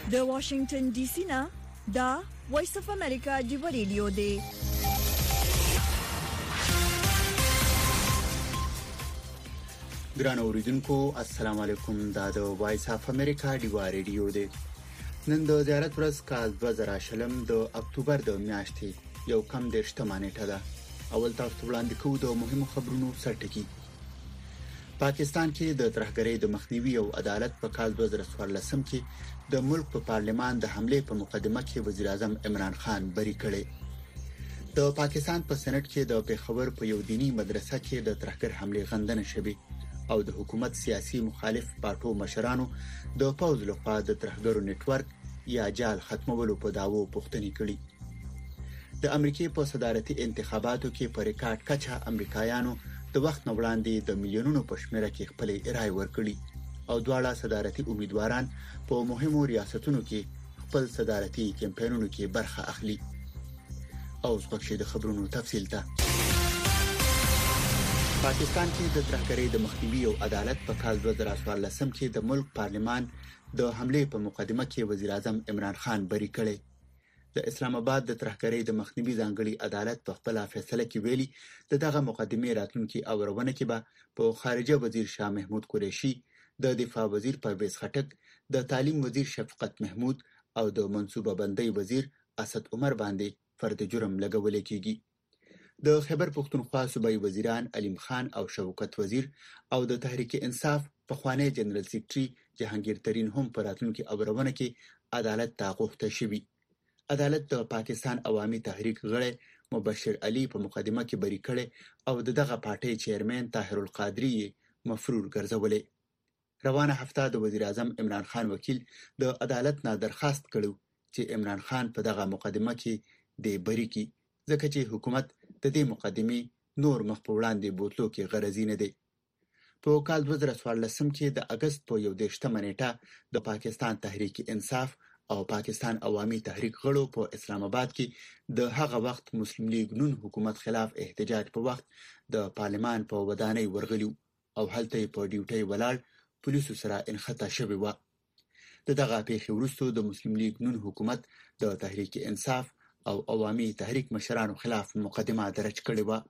د واشنگټن ډي سي نه دا وایس اف امریکا دی ریډیو دی. ګران اوریدونکو السلام علیکم. دا د وایس اف امریکا دی ریډیو دی. نن د زیارت ورځ کال 2020 د اکتوبر د میاشتې یو کم د شتمانه ده. اول تاسو وړاندې کوو د مهمو خبرونو سرټکی. پاکستان کې د ترهګرۍ د مخنیوي او عدالت په کال 2014 کې د ملک په پارلمان د حمله په مقدمه کې وزیر اعظم عمران خان بری کړي. د پاکستان په سېنات کې د پیښور په یو دینی مدرسه کې د ترهګر حمله غندنه شوه او د حکومت سیاسي مخالف پارټو مشرانو د پوز لخوا د ترهګرو نتورک یا جال ختمولو په داوو پوښتنه کړې. د امریکای په صدارتي انتخاباتو کې په ریکارډ کچه امریکایانو د وخت نه وړاندې د میلیونونو په شمېر کې خپل رائے ورکړي او دواړه صدارتي امیدواران په مهمو ریاستونو کې خپل صدارتي کمپاینونو کې برخه اخلي. او څوک د خبرونو تفصیل ته پاکستان کې د ترهګرۍ د مخنیوي او عدالت په کال 2014 کې د ملک پارلمان د حمله په مقدمه کې وزیر اعظم عمران خان بری کړي. د اسلام آباد د ترهګرۍ د مخنیوي ځانګړي عدالت په خپل فیصله کې ویلي دغه مقدمه راتلونکي اورونه کې به په خارجه وزیر شاه محمود قریشي، د دفاع وزیر پرویز خټک، د تعلیم وزیر شفقت محمود او د منصوبه بندۍ وزیر اسد عمر باندې فرد جرم لګول کېږي. د خیبر پختونخوا صوبایي وزیران علیم خان او شوکت وزیر او د تحریک انصاف پخوانی جنرال سیکریټري جهانگیر ترین هم په راتلونکي اورونه کې عدالت ته غوښته شوی. عدالت د پاکستان عوامي تحریک غړی مبشر علي په مقدمه کې بری کړي او دغه پارټي چیرمن طاهر القادری مفرور ګرځولې. روانه هفته د وزیر اعظم عمران خان وکیل د عدالت نه درخواست کړو چې عمران خان په دغه مقدمه کې د بری کی ځکه چې حکومت د دې مقدمه نور مخ په وړاندې بوتلو کې غرضی نه دی. په کال 2014 کې د اگست په 11 نیټه د پاکستان تحریک انصاف او پاکستان عوامي تحریک غړو په اسلام آباد کې د هغه وخت مسلم لیگ نون حکومت خلاف احتجاج په وخت د پارلمان په ودانۍ ورغلیو او هلته په ډیوټي ولاړ پولیسو سره انخطا شوی و. دغه پیښې وروسته د مسلم لیگ نون حکومت د تحریک انصاف او عوامي تحریک مشرانو خلاف مقدمه درج کړې و.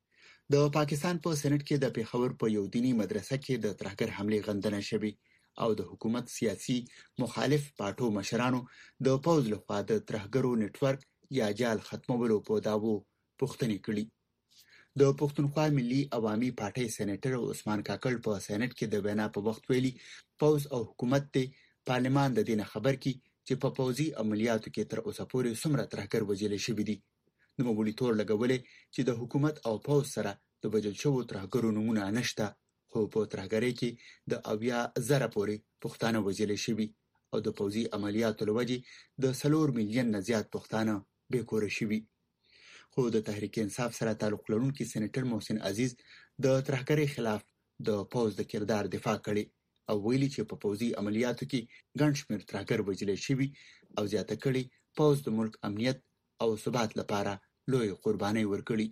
د پاکستان په سېنات کې د پیښور په یو دینی مدرسه کې د ترهګر حمله غندنه شوه او د حکومت سیاسي مخالف پارټو مشرانو د پوز لخوا د ترهګرو نتورک یا جال ختمولو په داوو پوښتنه کړې. د پښتونخوا ملي عوامي پارټي سېنیټر عثمان کاکړ په سېنات کې د وینا په وخت ویلي پوز او حکومت ته پارلمان د دینه خبر کی چې په پوزي عملیاتو کې تر اوسه پورې څومره ترهګر وژل شوی دي. نو مولي تور لګولې چې د حکومت او پوز سره د وژل شوو ترهګرو نمونه نشته، خو په ترهګرۍ کې د 90,000 پورې پښتانه وژل شوي او د پوځي عملیاتو لوجې د 4 میلیون نه زیات پښتانه بې کوره شوي. خو د تحریک انصاف سره تعلق لرونکي سېنیټر محسن عزیز د ترهګرۍ خلاف د پوز د کردار دفاع کړي او ویلي چې په پوځي عملیاتو کې ګڼ شمېر ترهګر وژل شوي او زیاته کړي پوز د ملک امنیت او ثبات لپاره لوی قرباني ورکړي.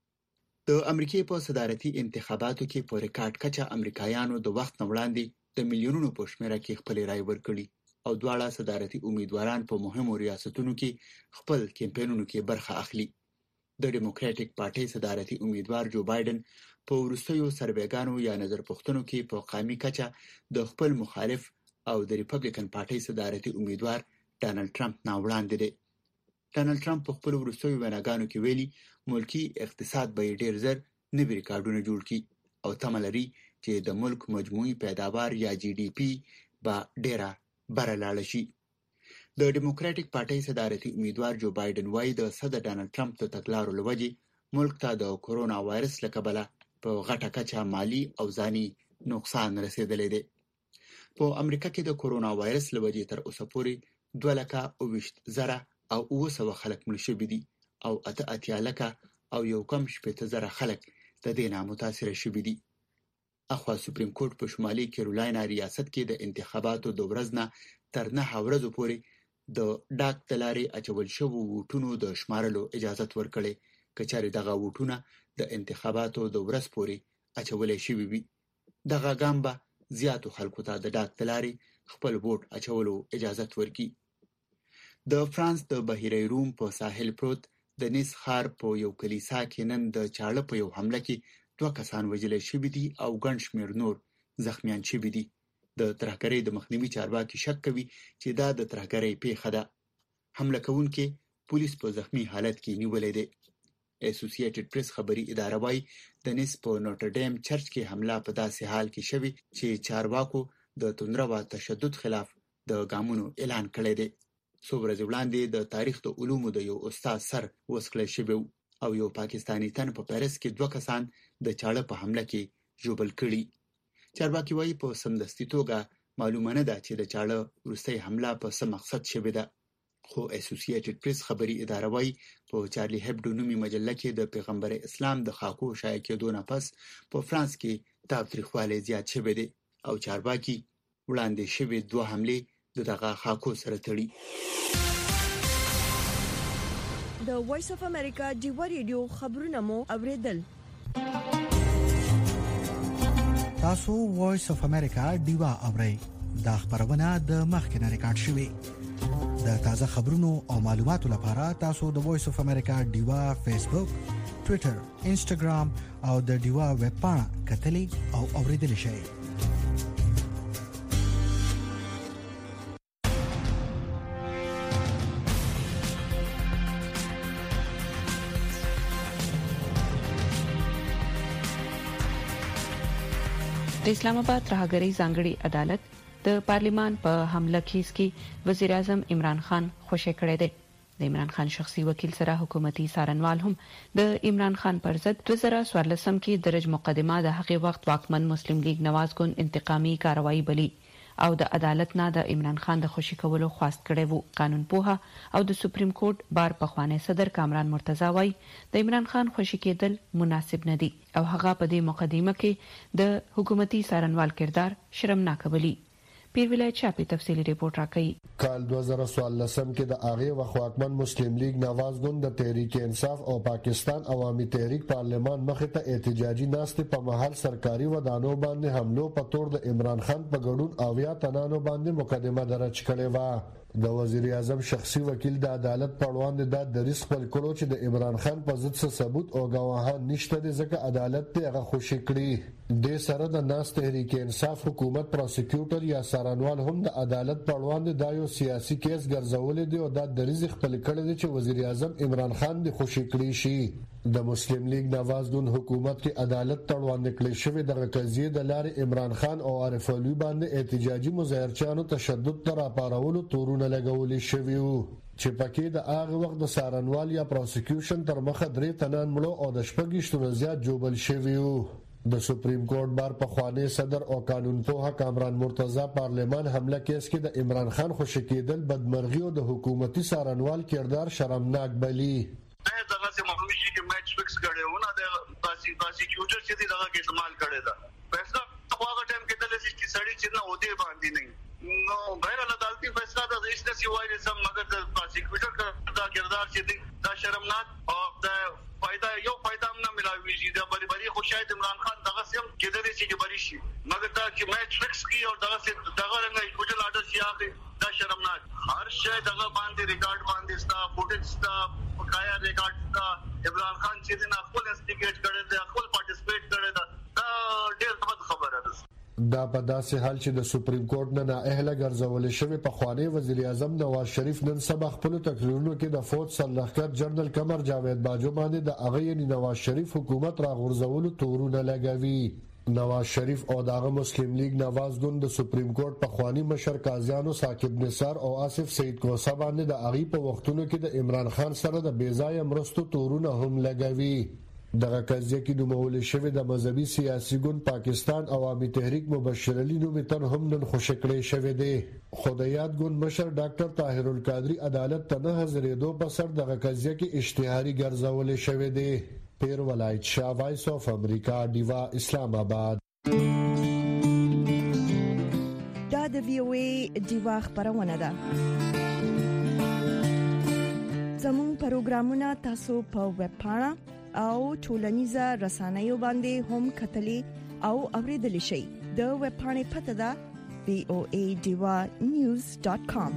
د امریکای په صدارتي انتخاباتو کې په ریکارډ کچه امریکایانو د وخت نه وړاندې د میلیونونو په شمېر کې خپل رائے ورکړي او دواړه صدارتي امیدواران په مهمو ریاستونو کې خپل کمپاینونو کې برخه اخلي. د ډیموکراټک پارټي صدارتي امیدوار جو بایدن په وروستیو سروېګانو یا نظر پوښتنو کې په قامي کچه د خپل مخالف او د ریپبلیکن پارټي صدارتي امیدوار ډانلډ ټرمپ نه وړاندې دی. ډانلډ ټرمپ په خپل وروستیو ویناګانو کې ویلي ملکی اقتصاد به ډیر زر نوي ریکارډونه جوړ کړي او تمه لري چې د ملک مجموعي پیداوار یا جی ډي پی به ډیره بره لاړه شي. د ډیموکراټک پارټي صدارتي امیدوار جو بایدن وايي د صدر ډانلډ ټرمپ د تګلارو لوجې ملک ته د کورونا وایرس له کبله په غټه کچه مالی او ځاني نقصان رسیدلی دی. په امریکا کې د کورونا وایرس لوجې تر اوسه پورې 2,20,000 او 900 خلک مړ شوي دي او 88 لکه او 1,000 خلک د دې نه متاثر شوي دي. اخوا سپریم کورټ په شمالي کیرولاینا ریاست کې د انتخاباتو د ورځ نه تر 9 ورځو پورې د ډاک د لارې اچول شوو ووټونو د شمارلو اجازه ورکړې که چېرې دغه ووټونه د انتخاباتو د ورځ پورې اچولې شوي وي. دغه ګام به زیاتو خلکو ته د ډاک تلاري خپل ووټ اچولو اجازه ورکړي. د فرانس د بحیره روم په ساحل پروت د نیس ښار په یو کلیسا کې نن د چاړه په یو حمله کې 2 کسان وژل شوي دي او ګڼ شمېر نور زخمیان شوي دي. د ترهګرۍ د مخنیوي چارواکي شک کوي چې دا د ترهګرۍ پیښه ده. حمله کوونکي پولیس په زخمی حالت کې نیولې دي. اسوسییټډ پریس خبري اداره وايي د نیس په نوټرډیم چرچ کې حمله په داسې حال کې شوې چې چارواکو د توندرو تشدد خلاف د ګامونو اعلان کړی دی. څو ورځې وړاندې د تاریخ د علومو د یو استاد سر وسکړل شوی او یو پاکستانی تن په پیرس کې 2 کسان د چاړه په حمله کې ژوبل کړي. چارواکي وايي په سمدستي توګه معلومه نه ده چې د چاړه وروستۍ حمله په څه مقصد شوې ده. خو اسوسییټډ پریس خبري اداره وايي په چارلی هبډو نومي مجله کې د پیغمبر اسلام د خاکو شایع کېدو نه پس په فرانس کې تاوتریخوالی زیات شوی دی او چارواکي وړاندې شوی 2 حملې دغه خاکو سره تړي. د وایس اف امریکا ډیوا ریډیو خبرونه مو اوریدل. تاسو وایس اف امریکا ډیوا اورئ. دا خبرونه د مخکنه ریکارډ شوې. د تازه خبرونو او معلوماتو لپاره تاسو د وایس اف امریکا ډیوا فیسبوک، ټوئیټر، انسټاګرام او د ډیوا ویب پاڼه کتلې او اوریدل شئ. د اسلام آباد ترهګرۍ ځانګړي عدالت د پارلیمان په حمله کیس کې وزیر اعظم عمران خان خوشی کړی دی. د عمران خان شخصي وکیل سره حکومتي څارنوال هم د عمران خان پر ضد 2014 کې درج مقدمه د هغې وخت واکمن مسلم لیگ نواز ګوند انتقامي کاروایی بلی او د عدالت نه د عمران خان د خوشی کولو خواست کړی وو. قانون پوها او د سپریم کورټ بار پخوانی صدر کامران مرتضی وايي د عمران خان خوشی کېدل مناسب نه دي او هغه په دې مقدمه کې د حکومتي څارنوال کردار شرمناک بلی. پیر ولایت شاپی تفصیلی ریپورت راکړي. کال 2014 کې د هغه وخت واکمن مسلم لیگ نواز ګوند د تحریک انصاف او پاکستان عوامي تحریک پارلیمان مخې ته احتجاجي ناستې په محل سرکاري ودانو باندې حملو په تور د عمران خان په ګډون 90 تنانو باندې مقدمه درج کړې و. د وزیر اعظم شخصي وکیل د عدالت په وړاندې د دریس خپل کړو چې د عمران خان په ضد څه ثبوت او گواهان نشته دي ځکه عدالت ته هغه خوشی کړی. د سره د ناس تحریک انصاف حکومت پروسیکیوټر یا څارنوال هم د عدالت په وړاندې د یو سیاسي کیس ګرځولې دی او د دریس خپل کړی دی چې وزیر اعظم عمران خان د خوشی کړی شي. د مسلم لیگ نواز ګوند حکومت کې عدالت ته وړاندې کړی شوی د قضیې د لارې عمران خان او عارف علوي باندې احتجاجي مظاهرچیانو تشدد تر اپارولو تورونه لګولې شوی وو چې پکې د هغه وخت د څارنوال یا پروسیکیوشن تر مخه 3 تنان مړو او د 26 زیات جوبل شوی وو. د سپریم کورټ بار پخوانی صدر او قانون پوها کامران مرتضی پارلیمان حمله کیس کې د عمران خان خوشی کېدل بدمرغي او د حکومتي څارنوال کردار شرمناک بلی. دغه سم معلومي چې میچ فکس کړي ونه د پروسیکیوټر چې دغه کې استعمال کړي دا فیصله هغه ټایم کې د لسی سړی چې نه ودی باندې نه نو غیر عدالتي فیصله د رئیس سی وایي سم مګر د پروسیکیوټر دا کردار چې دا شرمناک او د فائدہ نه ملاوي چې د بری خو شاید عمران خان دغه سم کې د لسی چې بری شي مګر دا چې میچ فکس کی او دغه رنګ کوجل آرډر شي هغه دا شرمناک هر شی دغه باندې ریکارډ باندې ستا فوټیج ستا بقایا ریکارډ ستا عمران خان چې نه خپل انسټیګیټ کړي دا خپل پارټیسپیټ کړي دا ډېر بد خبره ده. دا په داسې حال چې د سپریم کورټ نه اهله ګرځول شوی په خوانی وزیر اعظم نواز شریف نن سبا خپل تقریرونو کې د فوج سرلښکر جنرال قمر جاوید باجو باندې د هغه نواز شریف حکومت را غورځولو تورونه لګوي. نواز شریف او دغه مسلم لیگ نواز ګوند د سپریم کورټ په خوانی مشر قاضیانو ثاقب نثار او آصف سید کوسه باندې د هغه په وختونو کې د عمران خان سره د بیځای مرستو تورونه هم لګوي. دغه قضیه کې نومول شوی د مذهبي سیاسي ګوند پاکستان عوامي تحریک مبشر علي نومیتن هم نن خوشی کړی شوی دی. خدایات ګوند مشر ډاکټر طاهر القادری عدالت ته نه حاضرېدو په سر دغه قضیه کې اشتهاري ګرځول شوی دی. پیر ولایت شاه وایس اف امریکا ډیوا اسلام آباد. دا د وی او ای ډیوا خبرونه ده. زموږ پروګرامونه تاسو په ویب پاڼه او ټولنیزه رسنیو باندې هم کتلې او اوریدل شي. د ویب پاڼې پته ده voadivanews.com.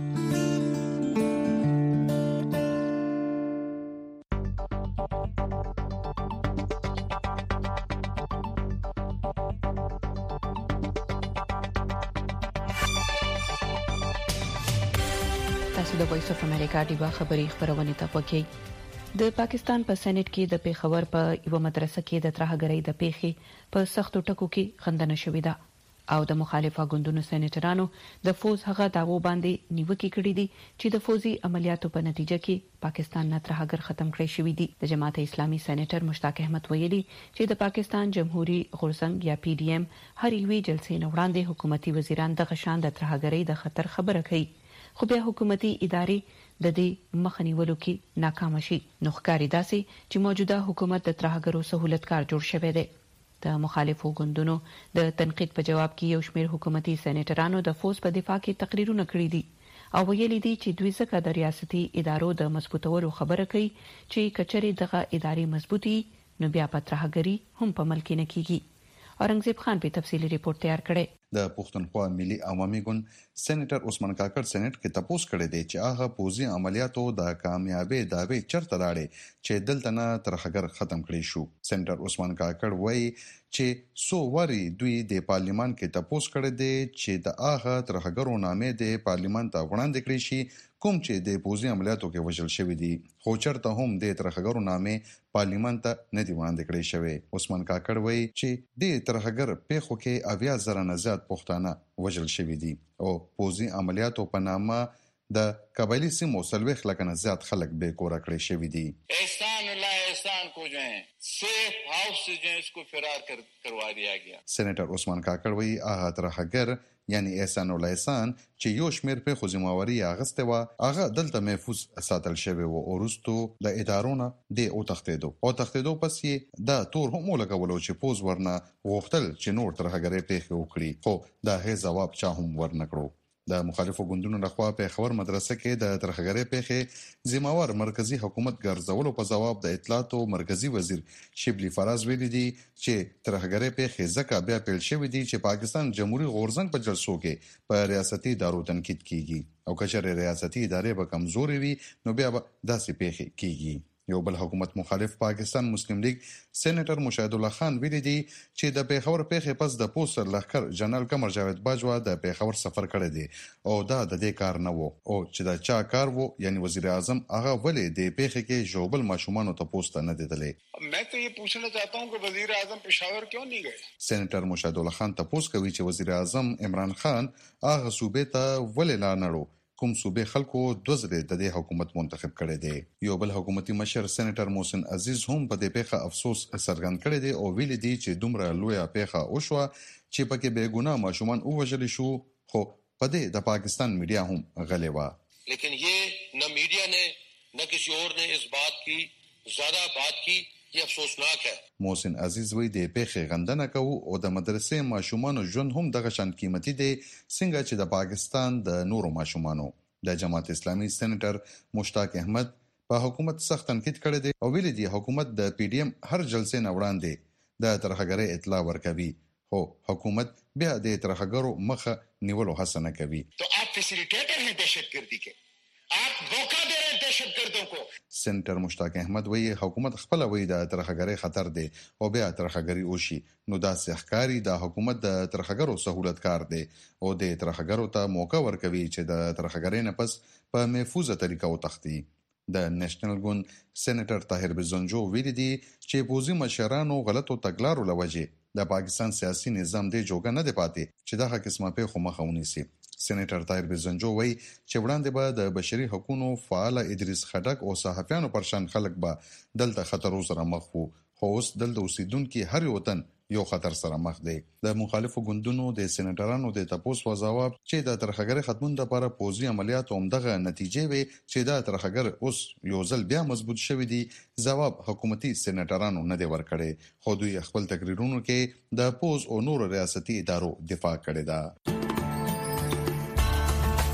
تاسو د وایس اف امریکا ډیوا خبري خبرونه ته پکې. د پاکستان په سېنات کې د پیښور په یو مدرسه کې د ترهګرۍ د پیښې په سختو ټکو کې خندنه شوې ده او د مخالفه ګوندونو سېنیټرانو د فوز هغه داوو باندې نیوکه کړې دي چې د فوزي عملیاتو په نتیجه کې پاکستان نه ترهګر ختم کړی شوی دی. د جماعت اسلامي سېنیټر مشتاق احمد ویلي چې د پاکستان جمهوریت غورځنګ یا پی ډی ایم هر یوې جلسې نه وړاندې حکومتي وزیران د غشان د ترهګرۍ د خطر خبره کوي، خو بیا حکومتي ادارې د دې مخنیولو کې ناکام شي. نو ښکاري داسې چې موجوده حکومت د ترهګرو سہولتکار جوړ شوی دی. د مخالفو ګوندونو د تنقید په جواب کې یو شمېر حکومتي سېنیټرانو د فوز په دفاع کې تقریرونه کړي دي او ویلي دي چې دوی ځکه د ریاستي ادارو د مضبوطولو خبره کوي چې کچري دغه ادارې مضبوطي نو بیا په ترهګري هم په ملک نه کیږي. اورنګزیب خان په تفصیلی ریپورت تیار کړي. د پښتونخوا ملي عوامي ګوند سېنیټر عثمان کاکړ سېنیټ کې تپوس کړی دی چې هغه پوزي عملیاتو د کامیابی داوی چرته راړي چې دلته نه ترهګر ختم کړي شو. سېنیټر عثمان کاکړ وایي چې سو وری دوی د پارلیمان کې تپوس کړی دی چې د هغه ترهګرو نامې د پارلیمان ته وړاندې کړی شي کوم چې د پوزي عملیاتو کې وژل شوی دي، خو چرته هم د ترهګرو نامې پارلیمان ته نه دی وړاندې کړی شوی. عثمان کاکړ وایي چې د ترهګر پیښو کې 80,000 نه زیات پښتانه وژل شوی دي او پوزي عملیاتو په نامه د قبایلی سیمو 40 لک نه زیات خلک بے کوره کړی شوی دي. احسان الله احسان کو جو ہے سیف ہاؤس سے جو اس کو فرار کروا دیا گیا. سېنیټر عثمان کاکړ وایي هغه ترهګر یعنی احسان الله احسان چې یو شمېر په خزماوري اغسته و هغه دلته محفوظ ساتل شوی و او وروسته د ادارونو د او تختیدو پس یې دا تور هم لګولو چې پوز ورنه غوښتل چې نور ترهګرۍ پیښه وکړي، خو دا هیڅ جواب چا هم ورنکړو. د مخالفو ګوندونو لخوا په خبر مدرسه کې د ترهګرۍ پیښې ذمہوار مرکزی حکومت ګرځولو په جواب د اطلاعات او مرکزی وزیر شبلی فراز ویلي دي چې ترهګرۍ پیښې ځکه بیا پیل شوې دي چې پاکستان جمهوریت غورځنګ په جلسو کې په ریاستي ادارو تنقید کیږي او کچره ریاستي ادارې به کمزوري وي نو بیا به داسې پیښې کیږي. یو بل حکومت مخالف پاکستان مسلم لیگ سېنیټر مشاهد الله خان ویلي دي چې د پیښور پیښې پس د پوسټ لخر جنرال قمر جاوید باجوا د پیښور سفر کړی دی او دا د دې کار نه وو او چې دا چا کار وو یعنی وزیر اعظم هغه ولې د پیښې کې جوبل ماشومان ته پوسټ نه دیدلې. मैं तो ये पूछना चाहता हूं कि वजीर आजम पेशावर क्यों नहीं गए. سېنیټر مشاهد الله خان تپوس کوي چې وزیر اعظم عمران خان هغه صوبې ته ولې لا نړو کوم صوبې خلکو دوزره د دې حکومت منتخب کړي دي. یو بل حکومتي مشر سېنیټر محسن عزیز هم په دې پیښه افسوس څرګند کړی دی او ویلي دی چې دومره لویه پیښه وشوه چې پکې بے ګناه ماشومان وژل شو، خو په دې د پاکستان میډیا هم غلې و. لیکن یہ نہ میڈیا نے نہ کسی اور نے اس بات کی زیادہ بات کی، یہ افسوسناک ہے. محسن عزیز وی د پیښې غندنه کوي او د مدرسې ماشومان ژوند هم دغه شان قیمتي دي څنګه چې د پاکستان د نورو ماشومانو. د جماعت اسلامي سېنیټر مشتاق احمد په حکومت سخت تنقید کړی دی او ویلي دی حکومت د پی ډی ایم هر جلسې نه وړاندې د ترهګرۍ اطلاع ورکوي، خو حکومت بیا د ترهګرو مخه نیولو هڅه نه کوي. تو آپ فیسیلیټیټر ہیں دہشتګردی کے، آپ دھوکہ دے رہے ہیں دہشتګردوں کو. سېنیټر مشتاق احمد وایي حکومت خپل وایي د ترهګرۍ خطر دی او بیا ترهګري وشي نو دا ښکاری د حکومت د ترهګرو سہولتکار دی او د ترهګرو ته موقع ورکوي چې د ترهګرۍ نه پس په محفوظه طریقه وتښتي. د نېشنل ګوند سېنیټر طاهر بزنجو ویلي دی چې پوزي مشرانو غلطو تګلارو لوجه د پاکستان سیاسي نظام دی جوګه نه دی پاتې چې دغه قسمه پیښو مخه ونیسي. سېنیټر طاهر بزنجو وایي چې وړاندې به د بشري حقوقو فعال ادریس خټک او صحافیانو پرشان خلک به دلته خطر سره مخ وو، خو اوس دلته اوسیدونکو هر وطن یو خطر سره مخ دی. د مخالفو ګوندونو د سېنیټرانو د تپوس و جواب چې د ترهګرۍ ختمون لپاره پوزي عملیات اومدغه نتیجې وي چې د ترهګر اوس یو ځل بیا مضبوط شوی دی، جواب حکومتي سېنیټرانو نه دی ورکړي، خو دوی خپل تقریرونو کې د پوز او نور ریاستي ادارو دفاع کړې ده.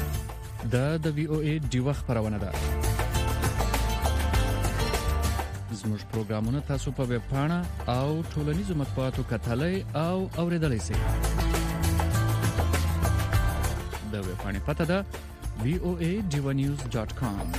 د وی او ای ډیوه خبرونه ده. زموږ پروګرامونه تاسو په ویب پاڼه او ټولنیزو مطبوعاتو کتلای او اوریدلای شئ. د ویب پاڼې پته ده voadivanews.com.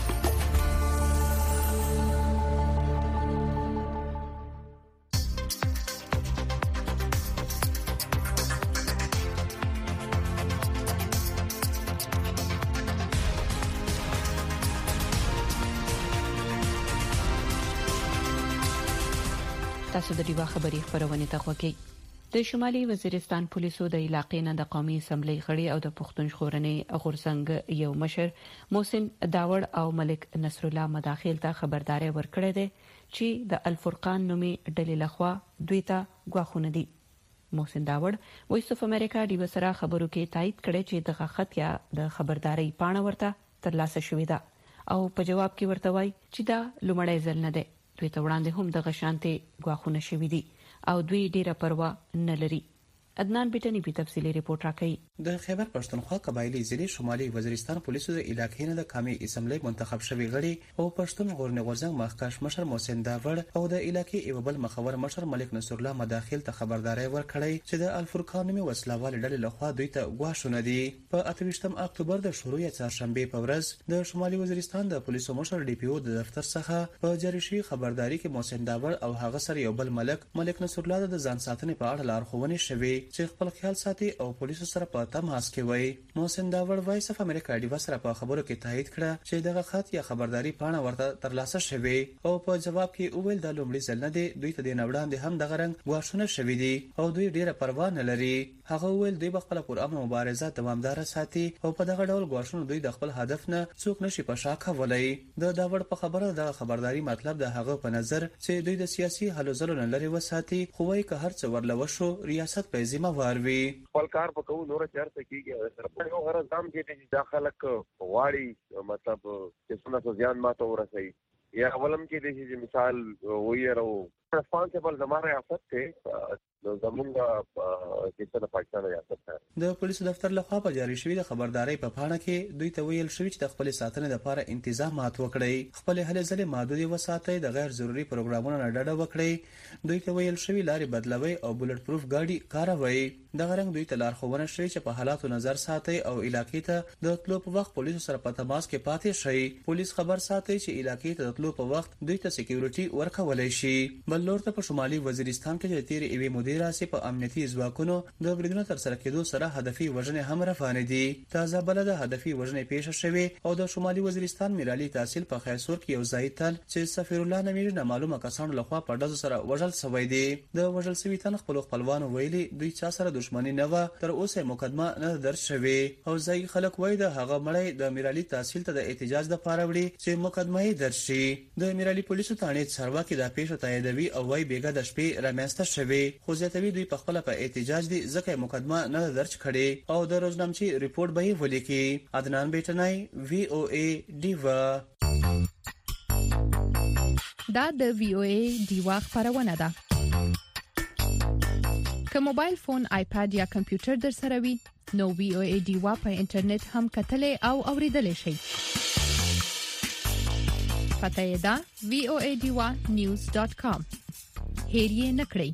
تاسو د ډیوا خبري خبرونه ته خوږی. د شمالي وزیرستان پولیسو د علاقې نه د قومي اسمبلی غړي او د پښتون ژغورنې غورځنګ یو مشر محسن داوړ او ملک نصر الله مداخل ته خبرداري ورکړې ده چې د الفرقان نومي ډلې لخوا دوی ته غواخونه دي. محسن داوړ وایس اف امریکا ډیو سره خبرو کې تایید کړي چې د خط یا د خبرداري پاڼه ورته ترلاسه شوې ده او په جواب کې ورته وایي چې دا لومړی ځل نه ده. دوی ته وړاندې هم د غشانته غواخونه شوې دي او دوی ډیره پروا نه لري. عدنان بیٹنی په تفصیلی ریپورت راکړي. د خیبر پښتونخوا قبایلی ضلع شمالي وزیرستان پولیسو د علاقې نه د قومي اسمبلی منتخب شوی غړي او پښتون ژغورنې غورځنګ مخکښ مشر محسن داوړ او د علاقې یو بل مخور مشر ملک نصر الله مداخل ته خبرداري ورکړی چې د الفرقان نومي وسلوال ډلې لخوا دوی ته غواښونه دي. په 28 اکتوبر د شروع چهارشنبه په ورځ د شمالي وزیرستان د پولیسو مشر ډي پی او د دفتر څخه په جاری شوی خبرداري کې محسن داوړ او هغه سره یو بل ملک نصر الله د ځان ساتنې په اړه لارښوونې شوې چې خپل خیال ساتي او پولیسو سره په تماس کې وي. محسن داوړ وایس اف امریکا ډیو سره په خبرو کې تایید کړه چې دغه خط یا خبرداري پاڼه ورته ترلاسه شوې او په جواب کې وویل د لومړي ځل نه دی دوی ته د نوړاندې هم دغه رنګ غواښونه شوې دي او دوی ډیره پروا نه لري. هغه وویل دوی په خپل پرامن مبارزه دوامدار ساتي او په دغه ډول غواښونه دوی د خپل هدف نه څوک نشي په شا کولای. د داوړ په خبره د خبرداري مطلب د هغه په نظر چې دوی د سیاسي هلو ځلو نه لري وساتي خو وايي که هر څه ورلو شو ریاست په ذمہ وار وي. خپل کار په کوم نور چارته کیږي سره یو غرض دام کې چې داخله واړی مطلب چې څنګه ځان ماته ورسي یا اولم کې د مثال وایرو ریسپانسیبل زموږ ریاست ته زمونږه چې د پاکستان ریاست ته د پولیسو دفتر لخوا په جاری شوی د خبرداري په پاڼه کې دوی ته ویل شوی چې د خپل ساتنې لپاره انتظامات وکړي، خپل هلې ځلې محدود وساتئ، د غیر ضروري پروګرامونو نه ډډه وکړي. دوی ته ویل شوی لارې بدلوي او بولټ پروف ګاډي کاروي. د غرنګ دوی ته لارښوونه شوی چې په حالاتو نظر ساتي او علاقې ته د تلو په وخت پولیسو سره په تماس کې پاتې شي. پولیس خبر ساتي چې علاقې ته د تلو په وخت دوی ته سکیورټي ورکولای شي. بل لور ته په شمالي وزیرستان کې د تیر ایوي مدیر راسي په امنیتي ځواکونو د بریدونو تر سره کېدو سره هدفي وژنې هم روانې دي. تازه بلده هدفي وژنې پیښه شوې او د شمالي وزیرستان میرالي تحصیل په خیسور کې یو ځای تل چې سفیر الله نومېږي نامعلومه کسانو لخوا په ډزو سره وژل شوی دی. د وژل شوي تن خپلوانو ویلي دوی چا سره دښمني نه و، تر اوسه مقدمه نه درج شوې او ځای خلک وایي د هغه مړی د میرالي تحصیل ته د احتجاج لپاره وړي چې مقدمه یې درج شي. د میرالي پولیسو ثانې چارواکي دا پیښه تاییدوي او وايي بیګا د شپې رامنځته شوې، خو زیاتوي دوی په خپل په احتجاج دي ځکه مقدمه نه درج کړي او د روزنامچي ریپورت به یې ولیکي. عدنان بیٹنای VOA دیوا. دا د VOA دیوا خبرونه ده. که موبایل فون، آیپاد یا کمپیوټر در سره وي نو VOA دیوا په انټرنیټ هم کتلې او اوریدلې شي. پته یې ده voadivanews.com. هیر یې نکړئ.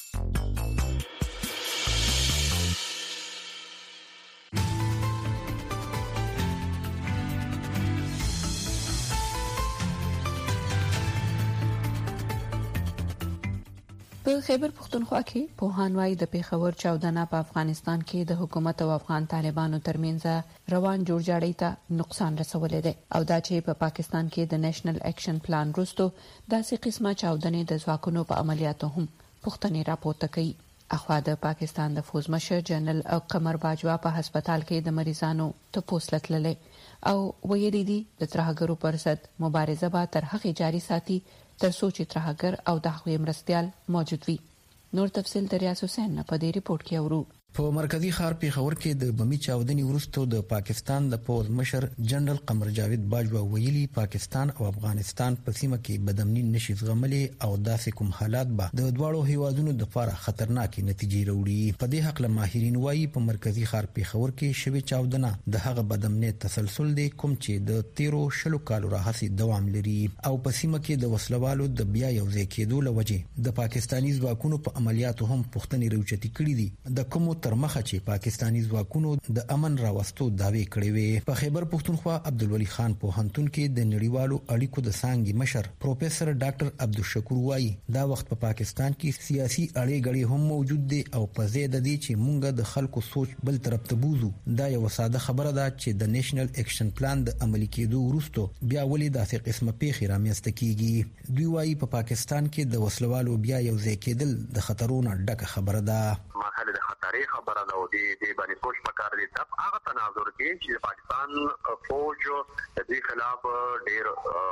په خیبر پښتونخوا کې پوهانوای د پیښور چاودنه په افغانستان کې د حکومت او افغان طالبانو ترمنځ روان جوړجاړی ته نقصان رسولې ده او دا چې په پاکستان کې د نېشنل اکشن پلان وروسته داسې قسمه چاودنې د ځواکونو په عملیاتو هم پښتنې راپورته کوي. اخوا د پاکستان د فوج مشر جنرال قمر باجوا په هسپتال کې د مریضانو تپوس لټللې او ویلي دي د ترهګرو پر ضد مبارزه به تر هغې جاري ساتي تر څو چې ترهګر او د هغوی مرستيال موجود وي. نور تفصیل د ریاض حسین په دې ریپورت کې اورو. په مرکزی ښار پیښور کې د بمی چاودنې وروسته د پاکستان د پوز مشر جنرال قمر جاوید باجوا ویلي پاکستان او افغانستان په سیمه کې بدامني نشي زغملې او داسې کوم حالات به د دواړو هیوادونو لپاره خطرناکې نتیجې وروړي. په دې حق له ماهرین وایي په مرکزی ښار پیښور کې شوی چاودنه د هغه بدامني تسلسل دی کوم چې د 13 کالو راهیسې دوام لري او په سیمه کې د وسلوالو د بیا یو ځای کېدو لوجه د پاکستاني ځواکونو په عملیاتو هم پښتنې روچتي کړې دي د کومو تر مخه چې پاکستاني ځواکونو د امن راوستو داوی کړې وي. په خیبر پښتونخوا عبدالولي خان پوهنتون کې د نړیوالو اړیکو د څانګې مشر پروفیسور ډاکټر عبدالشکور وایي دا وخت په پاکستان کې سیاسي اړې هم موجود دي او په ځای د دې چې مونږ د خلکو سوچ بل طرف ته بوزو. دا یو ساده خبره ده چې د نېشنل اکشن پلان د عملي کېدو وروسته بیا ولې داسې قسمه پیښې رامنځته کیږي. دوی وایي په پاکستان کې د وسلوالو بیا یو ځای کېدل د خطرونو ډکه خبره ده. مرحله د خطرې خبره ده او د باندې سوچ پکار دي. تب هغه تناظر کې چې پاکستان فوج د دې خلاف ډېر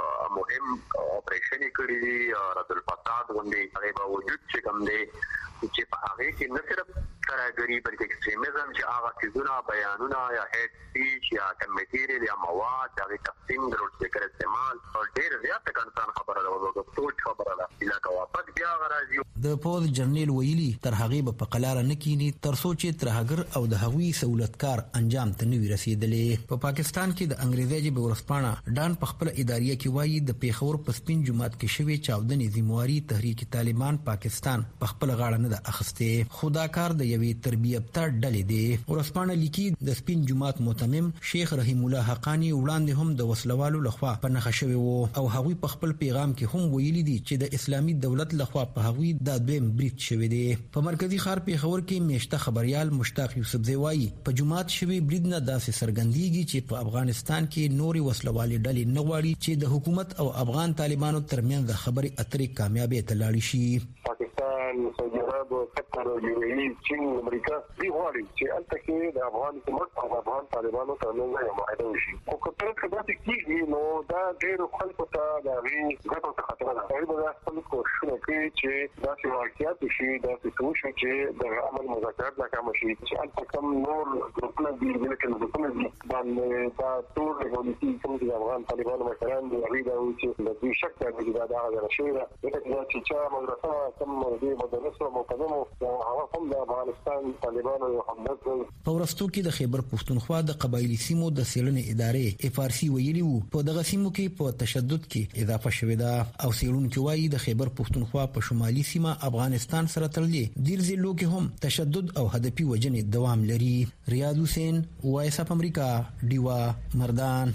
مهم اپریشن کړی دی رد الفساد غونډې هغه باوجود چې کوم دی چې په هغه کې نه صرف ترهګري بلکې ایکستریمزم چې هغه څیزونه بیانونه یا هیټ سپیچ یا کمیټیریل یا مواد هغه تقسیم درول فکر استعمال ډېر زیات کنسان خبره ده او سوچ خبره ده چې واپس بیا غراځي. د پوز جرنیل ویلي تر هغه په قلاره نه کینی تر سوچ ترهګر او د هغوی سہولتکار انجام ته نوي رسیدلې. په پاکستان کې د انګریزي ژبې ورسپانه ډان په خپل اداریه کې وایي د پیښور په سپین جمعات کې شوی چاودنې ذمہواری تحریک طالبان پاکستان په خپل غاړه نه ده اخسته. خدا کار د یوې تربیته ډلې دی. ورسپانه لیکي د سپین جمعات متمم شیخ رحیم الله حقانی وړاندې هم د وسلوالو لخوا په نخښه شوی وو او هغوی په خپل پیغام کې هم ویلي دي چې د اسلامي دولت لخوا په هغوی د دویم بریټ شوی دی. په مرکزی ښار پیښور کې میشته خبريال مشتاق یوسف زیوایی په جمعات شوی بریډ نه داسې سرګندېږي چې په افغانستان کې نوري وسلوالي ډلې نه غواړي چې د حکومت او افغان طالبانو ترمنځ د خبرې اترې کامیابی ته لاړ شي. پاکستان، سعودي عرب، قطر، UAE، چین، امریکا دی غواړي چې الته کې د افغان حکومت او افغان طالبانو ترمنځ یو معاهده وشي. خو کله چې دا کیږي نو دا ډېر خلکو ته د غوښتنو څخه خطر ده. هغه به خپل کوښښونه کوي چې دا چې واقعیت شي دا چې وشي چې د عمل مذاکرات ناکام شي چې الته کوم نور ګروپونه دي چې ګروپونه دي باندې دا ټول غوښتنې کوم چې افغان طالبانو مشران دي هغه دا چې د دې شک د دا غوښتنه شوی ده چې مدرسه کوم دې مدرسه مقدمه او هغه هم د افغانستان طالبانو یو همدرد. په ورستو کې د خیبر پښتونخوا د قبایلی سیمو د سیلونې ادارې FRC ویلي وو په دغه سیمو کې په تشدد کې اضافه شوې ده او سیلونکو وايي د خیبر پښتونخوا په شمالي سیمه افغانستان سره تړلې ډیر ضلعو کې هم تشدد او هدفي وجنې دوام لري. ریاض حسین وایس اپ امریکا ډیوا مردان.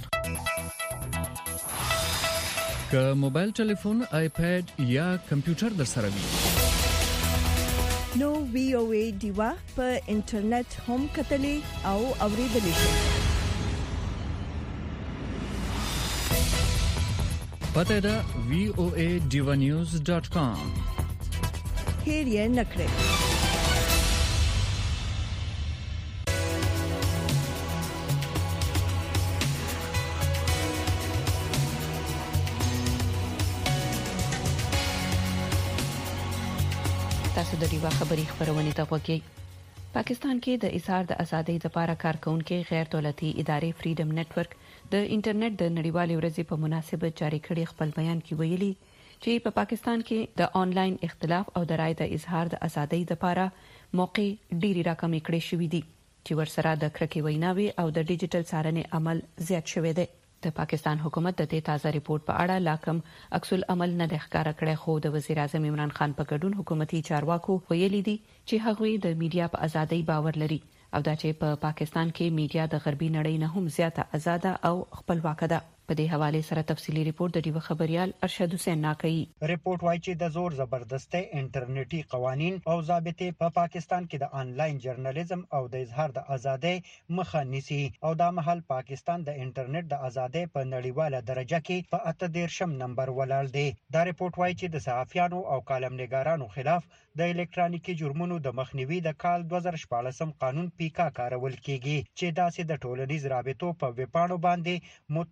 که موبایل ټلیفون آیپاد یا کمپیوټر در سره وي نو VOA ډیوا په انټرنیټ هم کتلې او اوریدلې شئ. پته ده voaDivanews.com. هیر یې نکړئ. تاسو د ډیوا خبري خبرونه ته وګورئ. پاکستان کې د اظهار د ازادۍ لپاره کارکونکو غیر دولتي ادارې فریډم نتورک د انټرنیټ د نړیوالې ورځې په مناسبت جاری کړي خپل بیان کې ویلي چې په پاکستان کې د آنلاین اختلاف او د رائے د اظهار د ازادۍ لپاره موقع ډېری راکمې کړې شوې دي چې ورسره د کرکې ویناوي او د ډیجیټل څارنې عمل زیات شوی دی. د پاکستان حکومت د دې تازه ریپورت په اړه لاکم عکس العمل نه ښکارا کړی خو د وزیر اعظم عمران خان په ګډون حکومتي چارواکو ویلي دي چې هغوی د میډیا په ازادۍ باور لري او دا چې په پاکستان کې میډیا د غربي نړۍ نه هم زیاته آزاده او خپلواک ده. په دې حواله سره تفصيلي ریپورت د ډیوه خبريال ارشد حسین ناکئی. ریپورت وايي چې د زور زبردستۍ انټرنیټي قوانين او ضابطې په پاکستان کې د انلاین ژورنالیزم او د اظهار د ازادۍ مخه نیسي او دا مهال پاکستان د انټرنیټ د ازادۍ په نړیواله درجه کې په 38 نمبر ولاړ دی. دا ریپورت وايي چې د صحافیانو او کالمنګارانو خلاف د الکترونیکي جرمونو د مخنیوي د کال 2014 قانون پیکا کارول کیږي چې داسې د ټولنیز رابطو په ویبپاڼو باندې متحرک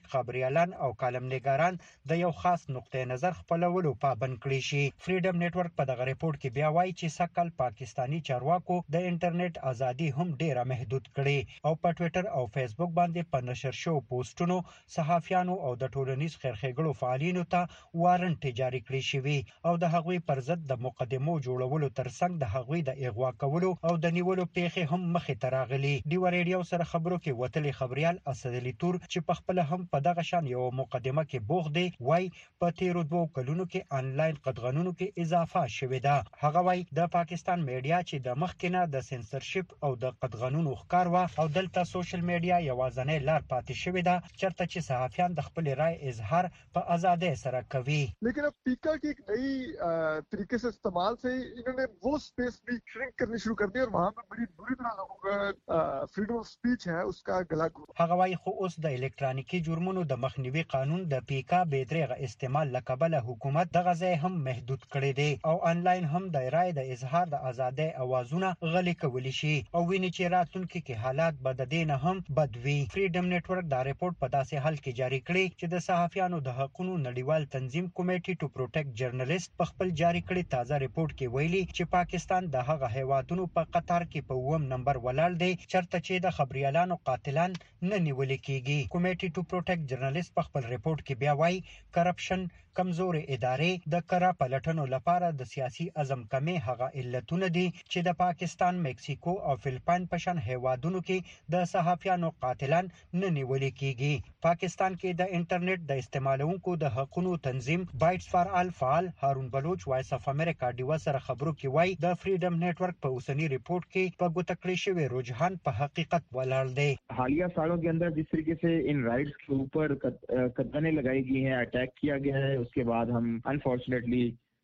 خبريالان او کالمنګاران د یو خاص نقطه نظر خپلولو پابند کړی شي. فریډم نتورک په دغه ریپورت کې بیا وایي چې سکل پاکستانی چارواکو د انټرنیټ ازادي هم ډیره محدود کړي او په ټوئیټر او فیسبوک باندې په نشر شو پوسټونو صحافیانو او د ټولنیز خیرخېګړو فعالینو ته وارنټ جاری کړی شوی او د هغوی پر ضد د مقدمو جوړولو ترڅنګ د هغوی د اغوا کولو او د نیولو پیښې هم مخې ته راغلي. ډیو ریډیو سره خبرو کې وتلي خبريال اسد علي تور چې په خپل هم په دغه شان یو مقدمه کې بوخ دی وای په تیرو 2 کلونو کې انلاین قدغنونو کې اضافه شوې ده. هغه وای د پاکستان میډیا چې د مخکنه د سنسرشپ او د قدغنونو ښکار وا او دلته سوشل میډیا یوازنۍ لار پاتې شوې ده چرته چې صحافیان د خپل رائے اظهار په آزادۍ سره کوي. लेकिन अब पीका की एक नई तरीके से इस्तेमाल से इन्होंने वो स्पेस भी श्रिंक करनी शुरू कर दी और वहाँ पे बड़ी बुरी तरह लोगों का फ्रीडम ऑफ स्पीच है उसका गला घोटा. هغه وايي خو اوس د الکترونیکی جرمونو د مخنیوي قانون د پیکا بېدریغه استعمال لکبله حکومت دغه ځای هم محدود کړی دی او انلاین هم د رائے د اظهار د ازادۍ اوازونه غلي کولی شي او ویني چې راتلونکي کې حالات به د دې نه هم بد وي. فریډم نتورک دا ریپورت په داسې حال کې جاری کړی چې د صحافیانو د حقوقو نړیوال تنظیم کمیټي ټو پروټیکټ جرنالست په خپل جاری کړي تازه ریپورت کې ویلي چې پاکستان د هغه هیوادونو په قطار کې په 9 نمبر ولاړ دی چرته چې د خبريالانو قاتلان نه نیول کېږي. کمیټي ټو پروټیکټ جرنالست په خپل ریپورت کې بیا وایي کرپشن کمزوري ادارې د کرا پلټنو لپاره د سیاسي عزم کمی هغه علتونه دي چې د پاکستان، میکسیکو او فلپاین په شان هیوادونو کې د صحافیانو قاتلان نه نیول کېږي. پاکستان کې د انټرنیټ د استعمالونکو د حقوقو تنظیم بایټس فار آل فعال هارون بلوچ وایس اف امریکا ډیو سره خبرو کې وایي د فریډم نتورک په اوسنی ریپورت کې په ګوته کړی شوی رجحان په حقیقت ولاړ دی. हालिया सालों के अंदर जिस तरीके से इन राइट्स के ऊपर कदमें लगाई गई हैं, अटैक किया गया है, उसके बाद हम अनफॉर्चुनेटली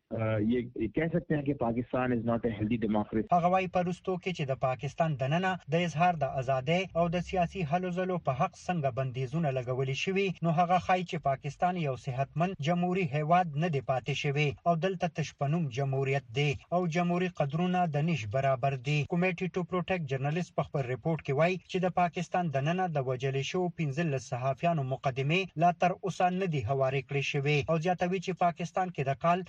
ये कह सकते हैं कि Pakistan is not a healthy democracy. هغه وايي پرستو کې چې د پاکستان دننه د اظهار د ازادۍ او د سیاسي هلو ځلو په حق څنګه بندیزونه لګولې شوي نو هغه ښایي چې پاکستان یو صحتمند جمهوریت هیواد نه دی پاتې شوی او دلته تشپنوم جمهوریت دی او جمهوریت قدرونه د نش برابر دي. کمیټي ټو پروټیکټ جرنالست په خپل ریپورت کې وایي چې د پاکستان دننه د وجلې شو 15 صحافیانو مقدمه لا تر اوسه نه دی هواري کړی شوی او زیاتوي چې پاکستان کې د کال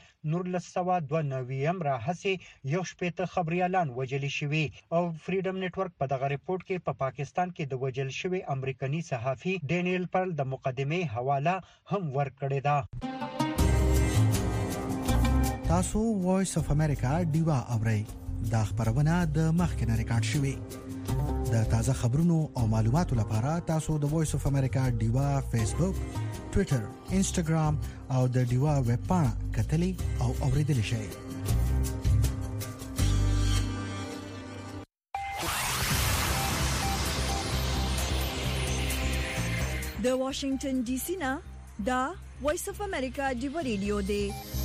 1992 راهسې یو شپېته خبريالان وجل شوي او فریډم نتورک په دغه ریپورت کې په پاکستان کې د وجل شوی امریکایي صحافي ډینیل پرل د مقدمه حواله هم ورکړې ده. تاسو وایس اف امریکا ډیوا اورئ دا خبرونه د مخکنه ریکارډ شوی. د تازه خبرونو او معلوماتو لپاره تاسو د وایس اف امریکا ډیوا فیسبوک، ټوئیټر، انسټاګرام او د ډیوا ویب پاڼه کتلی او اوریدل شئ. د واشنگټن ډي سي نه دا وایس اف امریکا ډیوا ریډیو دی.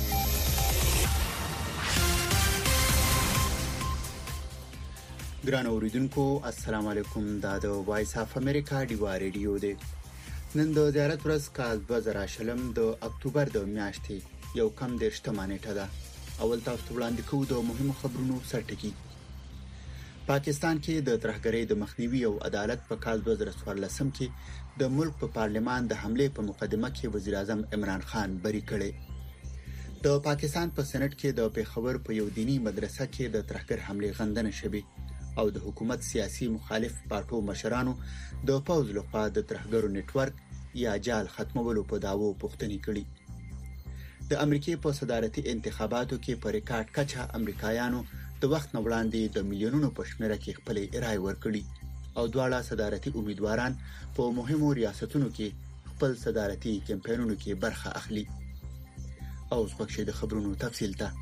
ګران اوریدونکو السلام علیکم. دا د وایس اف امریکا ډیوا ریډیو دی. نن د زیارت ورځ کال 2020 د اکتوبر د میاشتې یو کم د شتمانه ده. اول تاسو وړاندې کوو د مهمو خبرونو سرټکی. پاکستان کې د ترهګرۍ د مخنیوي او عدالت په کال 2014 کې د ملک په پارلمان د حمله په مقدمه کې وزیر اعظم عمران خان بری کړي. د پاکستان په سېنات کې د پیښور په یو دینی مدرسه کې د ترهګر حمله غندنه شوه او د حکومت سیاسي مخالف پارټو مشرانو د پوز لخوا د ترهګرو نتورک یا جال ختمولو په داوو پوښتنې کړي. د امریکای په صدارتي انتخاباتو کې په ریکارډ کچه امریکایانو د وخت نه وړاندې د میلیونونو په شمېر کې خپل رائے ورکړي او دواړه صدارتي امیدواران په مهمو ریاستونو کې خپل صدارتي کمپاینونو کې برخه اخلي. او څوک د خبرونو تفصیل ته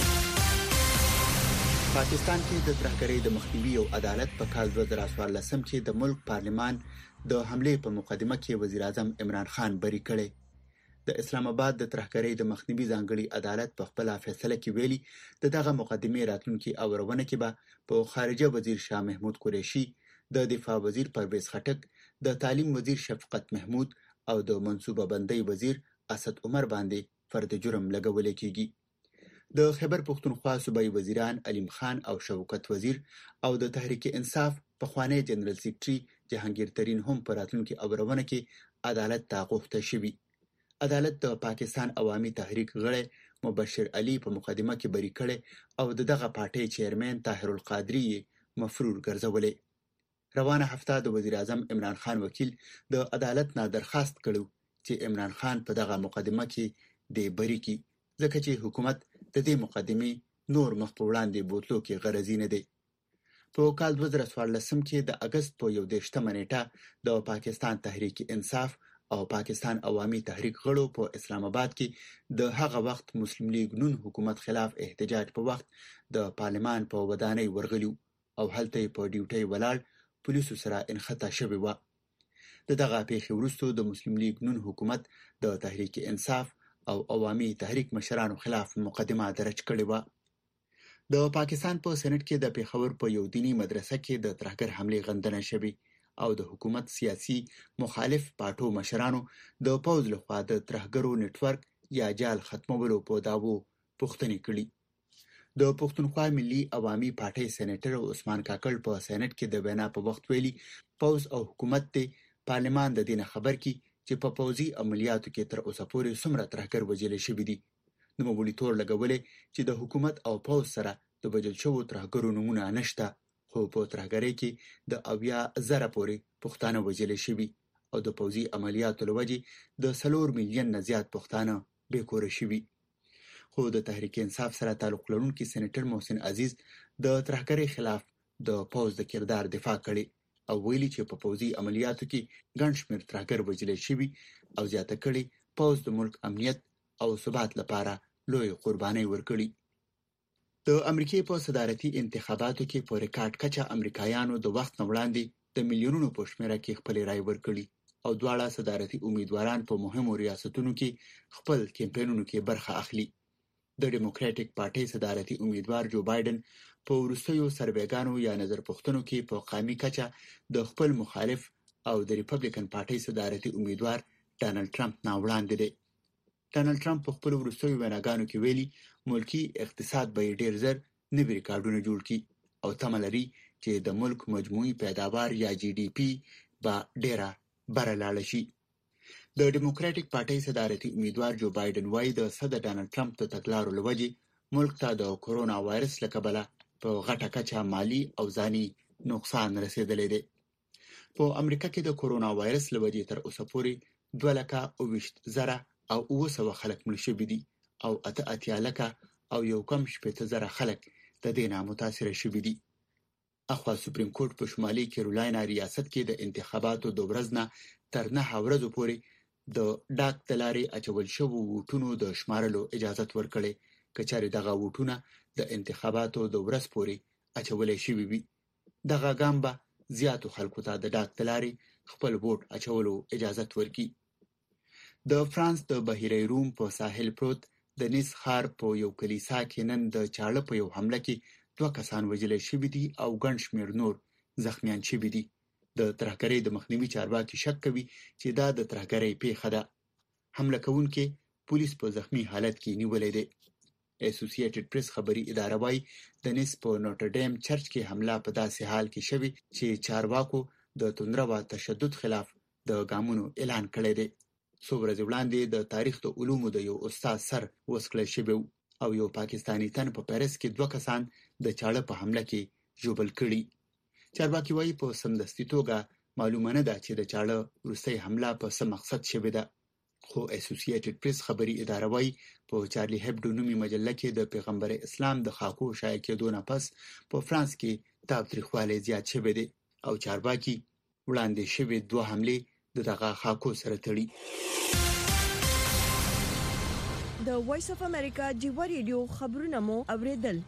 پاکستان کې د ترهګرۍ د مخنیوي او عدالت په کال 2014 کې د ملک پارلمان د حمله په مقدمه کې وزیر اعظم عمران خان بری کړي. د اسلام آباد د ترهګرۍ د مخنیوي ځانګړي عدالت په خپل فیصله کې ویلي دغه مقدمه راتلونکي اورونه کې به په خارجه وزیر شاه محمود قریشي، د دفاع وزیر پرویز خټک، د تعلیم وزیر شفقت محمود او د منصوبه بندۍ وزیر اسد عمر باندې فرد جرم لګول کېږي. د خیبر پختونخوا صوبایي وزیران علیم خان او شوکت وزیر او د تحریک انصاف پخوانی جنرال سیکریټري جهانگیر ترین هم په راتلونکي اورونه کې عدالت ته غوښته شوی. عدالت د پاکستان عوامي تحریک غړی مبشر علي په مقدمه کې بری کړي او دغه پارټي چیرمن طاهر القادری مفرور ګرځولې. روانه هفته د وزیر اعظم عمران خان وکیل د عدالت نه درخواست کړو چې عمران خان په دغه مقدمه کې د بری کی ځکه چې حکومت د دې مقدمې نور مخ په وړاندې بوتلو کې غرضی نه دی. په کال 2014 کې د اگست په 11 نیټه د پاکستان تحریک انصاف او پاکستان عوامي تحریک غړو په اسلام آباد کې د هغه وخت مسلم لیگ نون حکومت خلاف احتجاج په وخت د پارلمان په ودانۍ ورغلیو او هلته په ډیوټي ولاړ پولیسو سره انخطا شوی و. دغه پیښې وروسته د مسلم لیگ نون حکومت د تحریک انصاف او عوامي تحریک مشرانو خلاف مقدمه درج کړې و. د پاکستان په سېنات کې د پیښور په یو دینی مدرسه کې د ترهګر حمله غندنه شوی او د حکومت سیاسي مخالف پارټو مشرانو د پوز لخوا د ترهګرو نتورک یا جال ختمولو په داوو پوښتنې کړې. د پښتونخوا ملي عوامي پارټي سېنیټر عثمان کاکړ په سېنات کې د وینا په وخت ویلي پوز او حکومت ته پارلمان د دینه خبر کی چې په پوزي عملیاتو کې تر اوسه پورې څومره ترهګر وژل شوی دي. نو مولي تور لګولې چې د حکومت او پوز سره د وژل شوو ترهګرو نمونه نشته، خو په ترهګرۍ کې د 90,000 پورې پښتانه وژل شوي او د پوځي عملیاتو لوجې د 4 میلیون نه زیات پښتانه بې کوره شوي. خو د تحریک انصاف سره تعلق لرونکي سېنیټر محسن عزیز د ترهګرۍ خلاف د پوز د کردار دفاع کړي او ویلي چې په پوځي عملیاتو کې ګڼ شمېر ترهګر وژل شوي او زیاته کړي پوز د ملک امنیت او ثبات لپاره لوی قرباني ورکړي. د امریکای په صدارتي انتخاباتو کې په ریکارډ کچه امریکایانو د وخت نه وړاندې د میلیونونو په شمېره کې خپل رائے ورکړي او دواړه صدارتي امیدواران په مهمو ریاستونو کې خپل کمپاینونو کې برخه اخلي. د ډیموکراټک پارټي صدارتي امیدوار جو بایدن په وروستیو سروېګانو یا نظر پوښتنو کې په قامي کچه د خپل مخالف او د ریپبلیکن پارټي صدارتي امیدوار ډانلډ ټرمپ نه وړاندې دی. ډانلډ ټرمپ په خپل وروستیو ویناګانو کې ویلي ملکی اقتصاد به ډیر زر نوي ریکارډونه جوړ کړي او تمه لري چې د ملک مجموعي پیداوار یا جی ډي پی به ډیره بره لاړه شي. د ډیموکراټک پارټي صدارتي امیدوار جو بایدن وايي د صدر ډانلډ ټرمپ د تګلارو لوجې ملک ته د کورونا وایرس له کبله په غټه کچه مالی او ځاني نقصان رسیدلی دی. په امریکا کې د کورونا وایرس لوجې تر اوسه پورې 2,20,000 او 900 خلک مړ شوي دي او 88 لکه او 1.8 خلک د دې نه متاثر شوي دي. اخوا سپریم کورټ په شمالي کیرولاینا ریاست کې د انتخاباتو د ورځ نه تر 9 ورځو پورې د ډاک تلارې اچول شوو ووټونو د شمارلو اجازه ورکړي کچاري دغه ووټونه د انتخاباتو د ورځ پورې اچولې شوي وي. دغه ګام به زیاتو خلکو ته د ډاک تلارې خپل ووټ اچولو اجازه ورکړي. د فرانس د بحیره روم په ساحل پروت د نیس ښار په یو کلیسا کې نن د چاړه په یو حمله کې 2 کسان وژل شوي دي او ګڼ شمېر نور زخمیان شوي دي. د ترهګرۍ د مخنیوي چارواکي شک کوي چې دا د ترهګرۍ پیښه ده. حمله کوونکي پولیس په زخمی حالت کې نیولې دي. اسوسییټډ پریس خبري اداره وايي د نیس په نوټرډیم چرچ کې حمله په داسې حال کې شوی چې چارواکو د توندرو تشدد خلاف د ګامونو اعلان کړی دی. څو ورځې وړاندې د تاریخ د علومو د یو استاد سر وسکړل شوی او یو پاکستانی تن په پیرس کې 2 کسان د چاړه په حمله کې ژوبل کړي. چارواکي وايي په سمدستي توګه معلومه نه ده چې د چاړه وروستۍ حمله په څه مقصد شوې ده. خو اسوسییټډ پریس خبري اداره وايي په چارلی هبډو نومي مجله کې د پیغمبر اسلام د خاکو شایع کېدو نه پس په فرانس کې تاوتریخوالی زیات شوی دی او چارواکي وړاندې شوی 2 حملې دغه خاکو سره تړي. د وایس اف امریکا جیو ریډیو خبرونه مو اوریدل.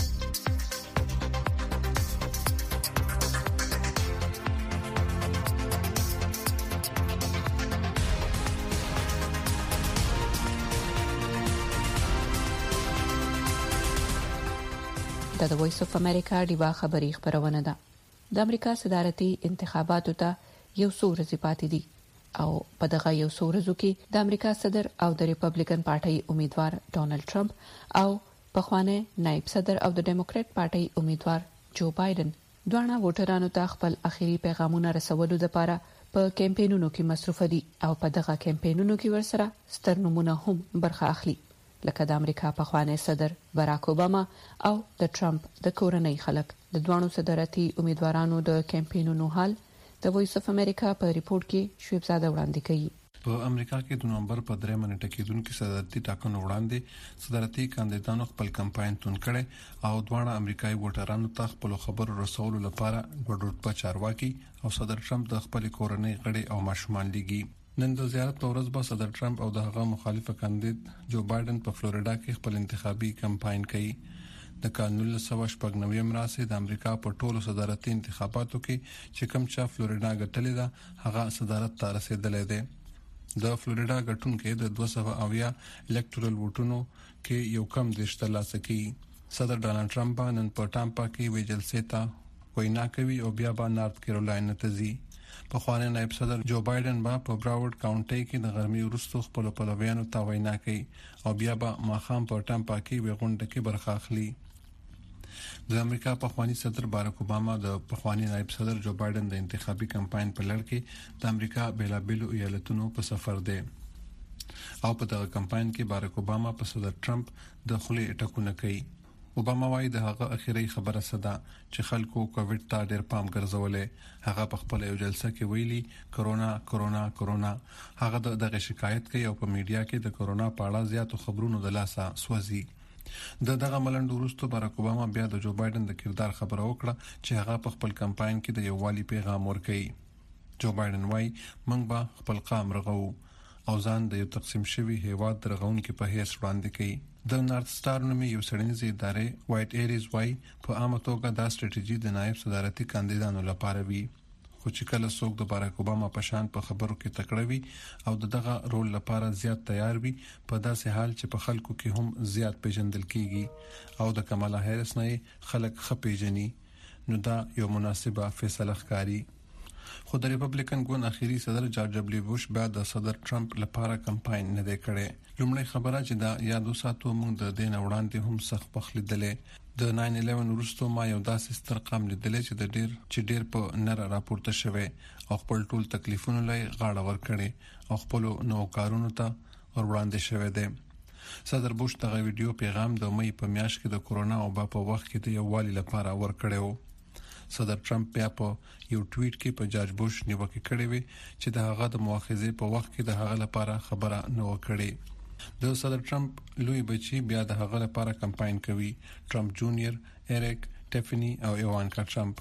د وایس اف امریکا ډیوا خبری خبرونه ده. د امریکا صدارتي انتخاباتو ته یو څو ورځې پاتې دي او په دغه یو څو ورځو کې د امریکا صدر او د ریپبلیکن پارټي امیدوار ډونالد ټرمپ او پخوانی نائب صدر او د ډیموکرات پارټي امیدوار جو بایدن دوه ووټرانو ته خپل اخیری پیغامونه رسولو لپاره په کمپاینونو کې مصروف دي او په دغه کمپاینونو کې ورسره ستر نمونه هم برخه اخلي، لکه د امریکا پخوانی صدر باراک اوباما او د ټرمپ د کورنۍ خلک. د دوانو صدارتي امیدوارانو د کمپاینونو حال د وایس اف امریکا په ریپورت کې شعیب زاده وړاندې کوي. په امریکا کې د نومبر په 3 منټه کېدونکو صدارتي ټاکنو وړاندې صدارتي کاندیدانو خپل کمپاین تون کړي او دوه امریکایي ووټرانو ته خپل خبرو رسولو لپاره ګډوډ چارواکي او صدر ټرمپ د خپل کورنۍ غړي او ماشومان لګي. نن د زیارت په ورځ به صدر ټرمپ او د هغه مخالفه کاندید جو بایدن په فلوریدا کې خپل انتخابي کمپاین کوي. د کال 1990 مراسي د امریکا په ټولو صدارتي انتخاباتو کې چې کوم چا فلوریدا ګټلې ده هغه صدارت ته رسیدلې ده. د فلوریدا ګټونکو د 200 الکټورل ووټونو کې یو کم د اشتراک کوي. صدر ډانلډ ټرمپ نن په ټامپا کې ویجلسي ته وینا کوي او بیا به نارت کیرولاین ته ځي. په خوانه نائب صدر جو بایدن با په براوډ کاونټي کې د غرمې وروسته خپل پلویانو ته وینا کوي او بیا به ماخام په ټامپا کې وغونډه کې برخه اخلي. د امریکا پخوانی صدر باراک اوباما د پخوانی نائب صدر جو بایدن د انتخابي کمپاین په لړ کې د امریکا بیلابیلو ایالتونو په سفر دی او په دغه کمپاین کې باراک اوباما په صدر ټرمپ د خلې ټکونه کوي. اوباما وايي د هغه اخیری خبره صدا چې خلکو کووډ ته ډېر پام ګرځولې. هغه په خپل یو جلسه کې ویلي کرونا کرونا کرونا. هغه دغه شکایت کوي او په میډیا کې د کرونا په اړه زیاتو خبرونو د لاسه سوځي. دغه ملنډ وروسته باراک اوباما بیا د جو بایدن د کردار خبره وکړه چې هغه په خپل کمپاین کې د یووالي پیغام ورکړي. جو بایدن وايي موږ به خپل قام رغو او ځان د یو تقسیم شوی هیواد رغونکو په هیڅ وړاندې کوي. د نارت سټار نومي یو سړنیزه ادارې وایټ ایریز وايي په عامه توګه دا ستراتیژي د نائب صدارتي کاندیدانو لپاره وي، خو چې کله څوک د باراک اوباما په شان په خبرو کې تکړه وي او دغه رول لپاره زیات تیار وي په داسې حال چې په خلکو کې هم زیات پیژندل کیږي او د کمالا هریس نه خلک خپېجني نو دا یو مناسبه فیصله ښکاري. خو د ریپبلیکن ګوند اخیری صدر جورج دبلیو بوش بعد د صدر ټرمپ لپاره کمپاین نه دی کړی. لومړی خبره چې دا یادو ساتو موږ د دین وړاندې هم سخت پخلیدلې. د 9/11 وروسته ما یو داسې ستر قام لیدلې چې ډېر په نره راپورته شوی او خپل ټول تکلیفونو لای غاړه ورکړي او خپل نو کارونو ته ور وړاندې شوی دی. صدر بوش دغه ویډیو پیغام د مې په میاشت کې د کورونا او په وخت کې د یووالي لپاره ورکړیو. صدر ټرمپ بیا په یو ټویټ کې په جورج بوش نیوکه کړې وي چې د هغه د مؤاخذې په وخت کې د هغه لپاره خبره نه وکړي. د صدر ټرمپ لوی بچي بیا د هغه لپاره کمپاین کوي. ټرمپ جونیئر، ایریک ټیفنی او ایوانکا ټرمپ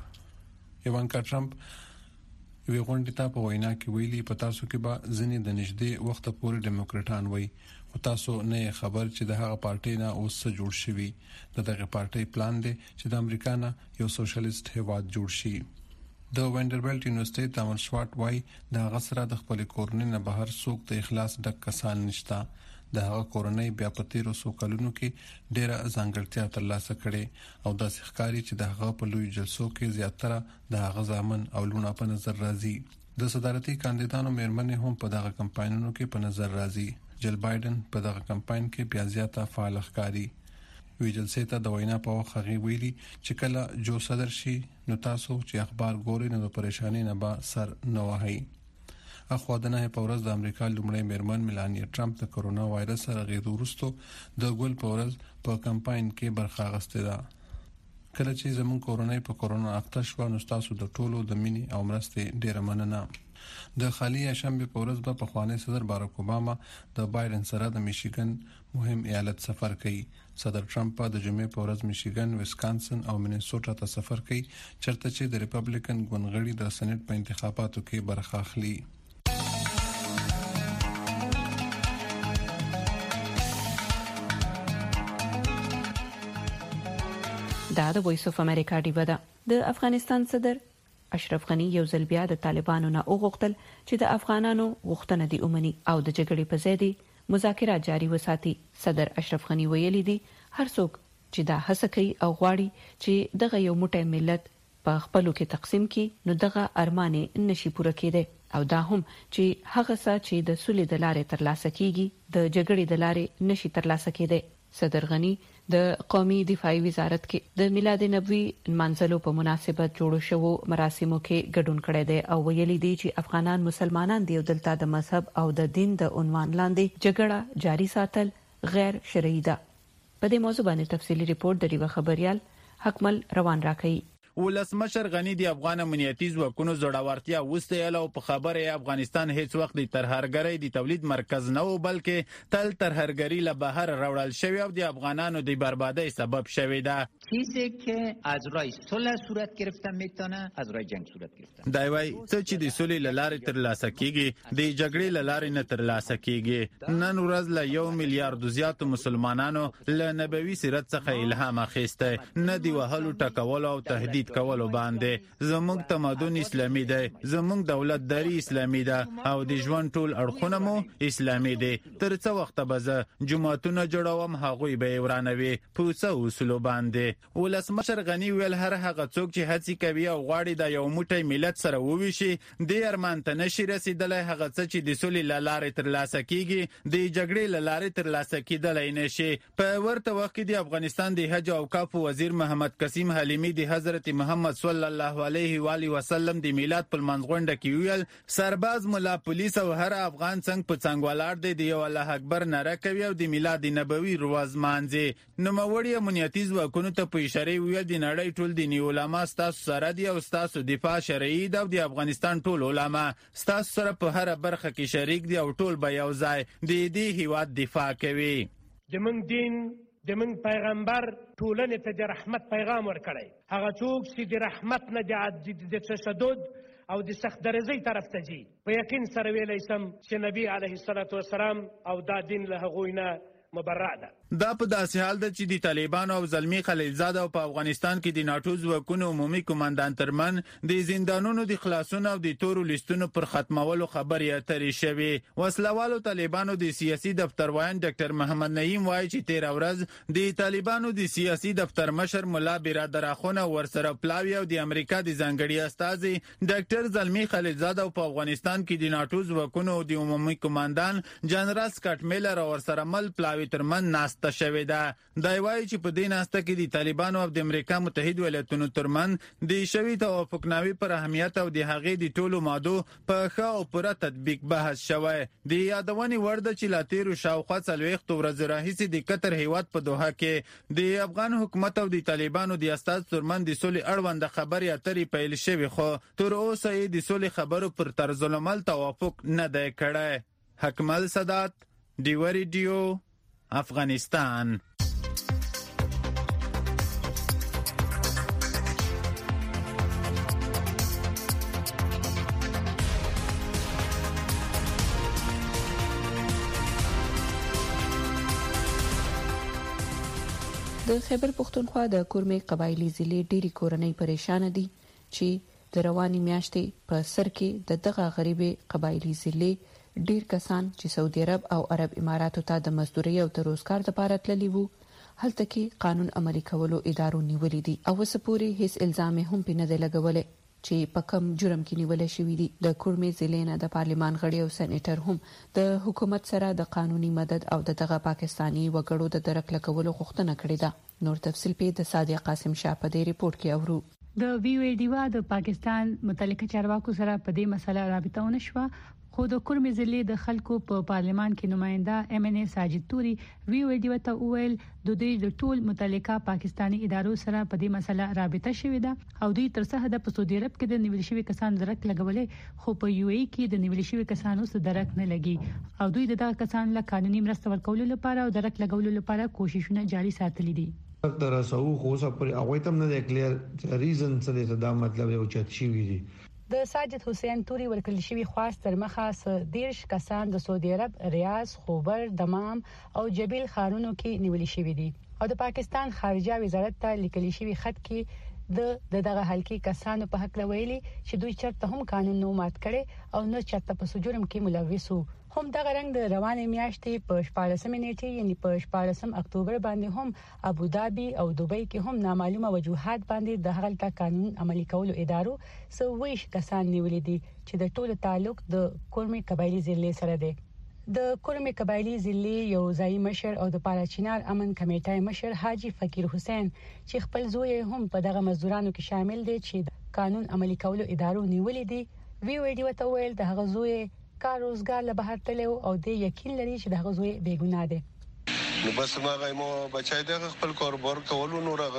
وی غونډه ته په وینا کې ویلي په تاسو کې به ځنې د نږدې وخت پورې ډیموکراټان وي خو تاسو نه خبر چې د هغه پارټي نه اوس څه جوړ شوی. دغه پارټي پلان دی چې د امریکا نه یو سوشلیست هیواد جوړ شي. د وینډربلټ یونیورسيټي تامل شوارټ وايي د هغه سره د خپل کورنۍ نه بهر څوک د اخلاص ډک کسان نشته. د هغه کورنۍ بیا په 1300 کلونو کې ډېره ځانګړتیا ترلاسه کړې او د ښکاری چې د هغه په لوی جلسو کې زیاتره د هغه ځامن او لونه په نظر راځي. د صدارتي کاندیدانو مېرمنې هم په دغه کمپاینونو کې په نظر راځي. جل بایدن په دغه کمپاین کې بیا زیاته فعال ښکاری. ویجلسي ته د وینا په وخت غي ویلي چې کله جو صدر شي نو تاسو چې اخبار ګورئ نو د پریشانی نه به سر نه وهي. اخو د نه په ورځ د امریکا لومړی مېرمن میلانیا ټرمپ د کرونا وایرس سره غیدو وروسته د ګل په ورځ په کمپاین کې برخه اخیسته ده. کله چې زمون کورونای په کرونا اخته شو نو تاسو د ټولو د مینې او مرستې ډیره مننه. د خالی شنبه په ورځ په خواني صدر باراک اوباما د بایدن سره د میشیګن مهم ایالت سفر کوي. صدر ټرمپ د جمعې په ورځ میشیګن، ویسکانسن او مینیسوټا ته سفر کوي چرته چې د ریپبلیکن ګوندغړي د سېنات په انتخاباتو کې برخه اخلي. دا د وایس اف امریکا دی ودا. د افغانستان صدر اشرف غنی یو ځل بیا د طالبانو نه وغوښتل چې د افغانانو غوښتنه دی اومني او د جګړې په ځای دی مذاکرات جاري وساتي. صدر اشرف غنی ویلي دی هر څوک چې دا هڅه کوي او غواړي چې دغه یو موټی ملت په خپلو کې تقسیم کړي نو دغه ارمان نشي پوره کېدی او دا هم چې هغه څه چې د سولې د لارې ترلاسه کیږي د جګړې د لارې نشي ترلاسه کېدی. صدر غنی د قومي دفاعي وزارت کې د میلاد نبوي منځلو په مناسبت جوړ شوو مراسمو کې ګډون کړی دی او ویلي دی چې افغانان مسلمانان دی او دلته د مذهب او د دین د عنوان لاندې جګړه جاري ساتل غیر شرعي ده. په دې موضوع باندې تفصیلی ریپورت د ریو خبريال حکمل روان راکړي. ولسمشر غنی د افغان امنیتي ځواکونو زړورتیا وستایله او په خبره افغانستان هیڅ وخت د ترهګرۍ د تولید مرکز نه و بلکې تل ترهګری له بهر راوړل شوی او د افغانانو د بربادۍ سبب شوی ده. چیزی که از راه صلح صورت گرفتن میتونه از راه جنگ صورت گرفتن. دا وایي چې د صلح لارې ترلاسه کیږي د جګړې لارې نه ترلاسه کیږي. نن ورځ له 1 میلیارډ زیات مسلمانانو له نبوي سیرت څخه الهام اخیسته نه دی وهلو ټکول او تهدید کولو باندې. زموږ تمدن اسلامي دی، زموږ دولت داری اسلامي ده او د ژوند ټول اړخونه مو اسلامي دي. تر څو وخت به زه جماعتونه جوړوم هغوی به ورانوي په څو اصولو باندې. ولسمشر غنی ویل هر هغه څوک چې هڅه کوي او غواړي د یو موټی ملت سره وویشي د ارمان ته نشي رسیدلی. هغه څه چې د سولې له لارې ترلاسه کیږي د جګړې له لارې ترلاسه کیدلی نشي. په ورته وخت کې د افغانستان د حج او اوقاف وزیر محمد قاسم حلیمی د حضرت محمد صلی الله علیه و آله وسلم د میلاد په منځغونډه کې ویل سرباز ملا پولیس او هر افغان څنګه په څنګه ولاړ دی د الله اکبر ناره کوي او د میلاد نبوي ورځ مانځي. نوموړي امنیتي ځواکونو ته په اشاره ویل د نړۍ ټول دیني علما ستاسو سره دي او ستاسو دفاع شرعي ده او د افغانستان ټول علما ستاسو سره په هر برخه کې شریک دي او ټول به یو ځای د دې هیواد دفاع کوي. زموږ دین زموږ پیغمبر ټولنې ته د رحمت پیغام ورکړی. هغه څوک چې د رحمت نه د تشدد او د سخت درزۍ طرف ته ځي په یقین سره ویلی سم چې نبی علیه الصلاة والسلام او دا دین له هغوی نه مبرع ده. دا په داسې حال ده چې د طالبانو او زلمی خلیلزاد او په افغانستان کې د ناټو ځواکونو عمومي کمانډان ترمن د زندانونو د خلاصون او د تورو لیستونو پر ختمولو خبرې اترې شوې. وسلوالو طالبانو د سیاسي دفتر وایي ډاکټر محمد نعیم وایي چې 13 ورځ د طالبانو د سیاسي دفتر مشر مولا برادر اخونه ورسره پلاوی او د امریکا د ځانګړي استازي ډاکټر زلمی خلیلزاد او په افغانستان کې د ناټو ځواکونو د عمومي کمانډان جنرال سکاټ میلر او ورسره مل پلاوی ترمن ناسته شوې ده. دا وایي چې په دې ناسته کې د طالبانو او د امریکا متحد ایالاتونو ترمن د شوي توافقنامې پر اهمیت او د هغې د ټولو مادو په ښه او پوره تطبیق بحث شوی. د یادونې وړ ده چې لا تېرو شاوخوا 40 ورځې راهیسې د قطر هیواد په دوحه کې د افغان حکومت او د طالبانو د استازو ترمن د سولې اړوند خبرې اترې پیل شوې خو تر اوسه یې د سولې خبرو پر طرزالعمل توافق نه دی کړی. حکمل سادات، ډیو ریډیو، افغانستان. د خیبر پختونخوا د کورمې قبایلی ضلع ډيري کورنۍ پریشان دي چې د رواني میاشتې په سر کې د دغه غریبې قبایلی ضلع ډیر کسان چې سعودي عرب او عرب اماراتو ته د مزدوري او د روزګار لپاره تللي وو هلته کې قانون عملي کولو ادارو نیولې دي او وسپوري هیڅ الزام هم پنه دی لګولې چې په کم جرم کې نیول شوی دي. د کورمې ضلع نه د پارلمان غړي او سېنیټر هم د حکومت سره د قانوني مدد او دغه پاکستانی وګړو د درک لګولو غوښتنه کړې ده. نور تفصیل په صادق قاسم شاه په دې ریپورت کې اورو. د وی وی ډیوا د پاکستان متعلقه چارواکو سره په دې مسله رابطه ونه شو خو د کورمې ضلع د خلکو په پارلمان کې نماینده ام ان ای ساجد توري وی وی ډیوا ته وویل د دوی د ټول متعلقه پاکستانی ادارو سره په دې مسله رابطه شوې ده او دوی تر څه د سعودي عرب کې د نیول شوی کسان درک لګولې خو په یو ای کې د نیول شوی کسانو سره درک نه لګي او دوی دغه کسان له قانوني مرسته ورکولو لپاره او درک لګولو لپاره کوششونه جاري ساتلي دي. تر سو خو څه پر هغه تم نه کلیر ریزن څه د دا مطلب یو چت شي وي. د ساجد حسین توري ورکل شوی خواست تر مخه 10 کسان د سعودي عرب، ریاض، خوبر، دمام او جبیل خارونو کې نیول شوی دي او د پاکستان خارجه وزارت ته لیکل شوی خط کې دغه حلقي کسانو په حق لویلي چې دوی چرته هم قانون نو مات کړي او نه چرته په جرم کې ملوث وو. هم دغه رنګ د روانې میاشتې په 14 نیټه یعنی په 14 اکتوبر باندې هم ابوظبي او دوبۍ کې هم نامعلومه وجوهات باندې د هغه قانون عملي کولو ادارو سويش کسان نیولې دي چې د ټولو تعلق د کورمې قبایلی ضلع سره دی. د کورم قبایلی ضلع یو ځای مشر او د پالاچینار امن کمیټې مشر حاجی فقیر حسین چې خپل زوی هم په دغه مزدورانو کې شامل دي چې قانون عملي کولو ادارو نیولې دي وی ویډیو ته ویل د هغه زوی کار روزګار له بهر تلو او د یقین لري چې د هغه زوی بے ګناه دی. نو بس ما غو بچای د خپل کاروبار کولو نو راغه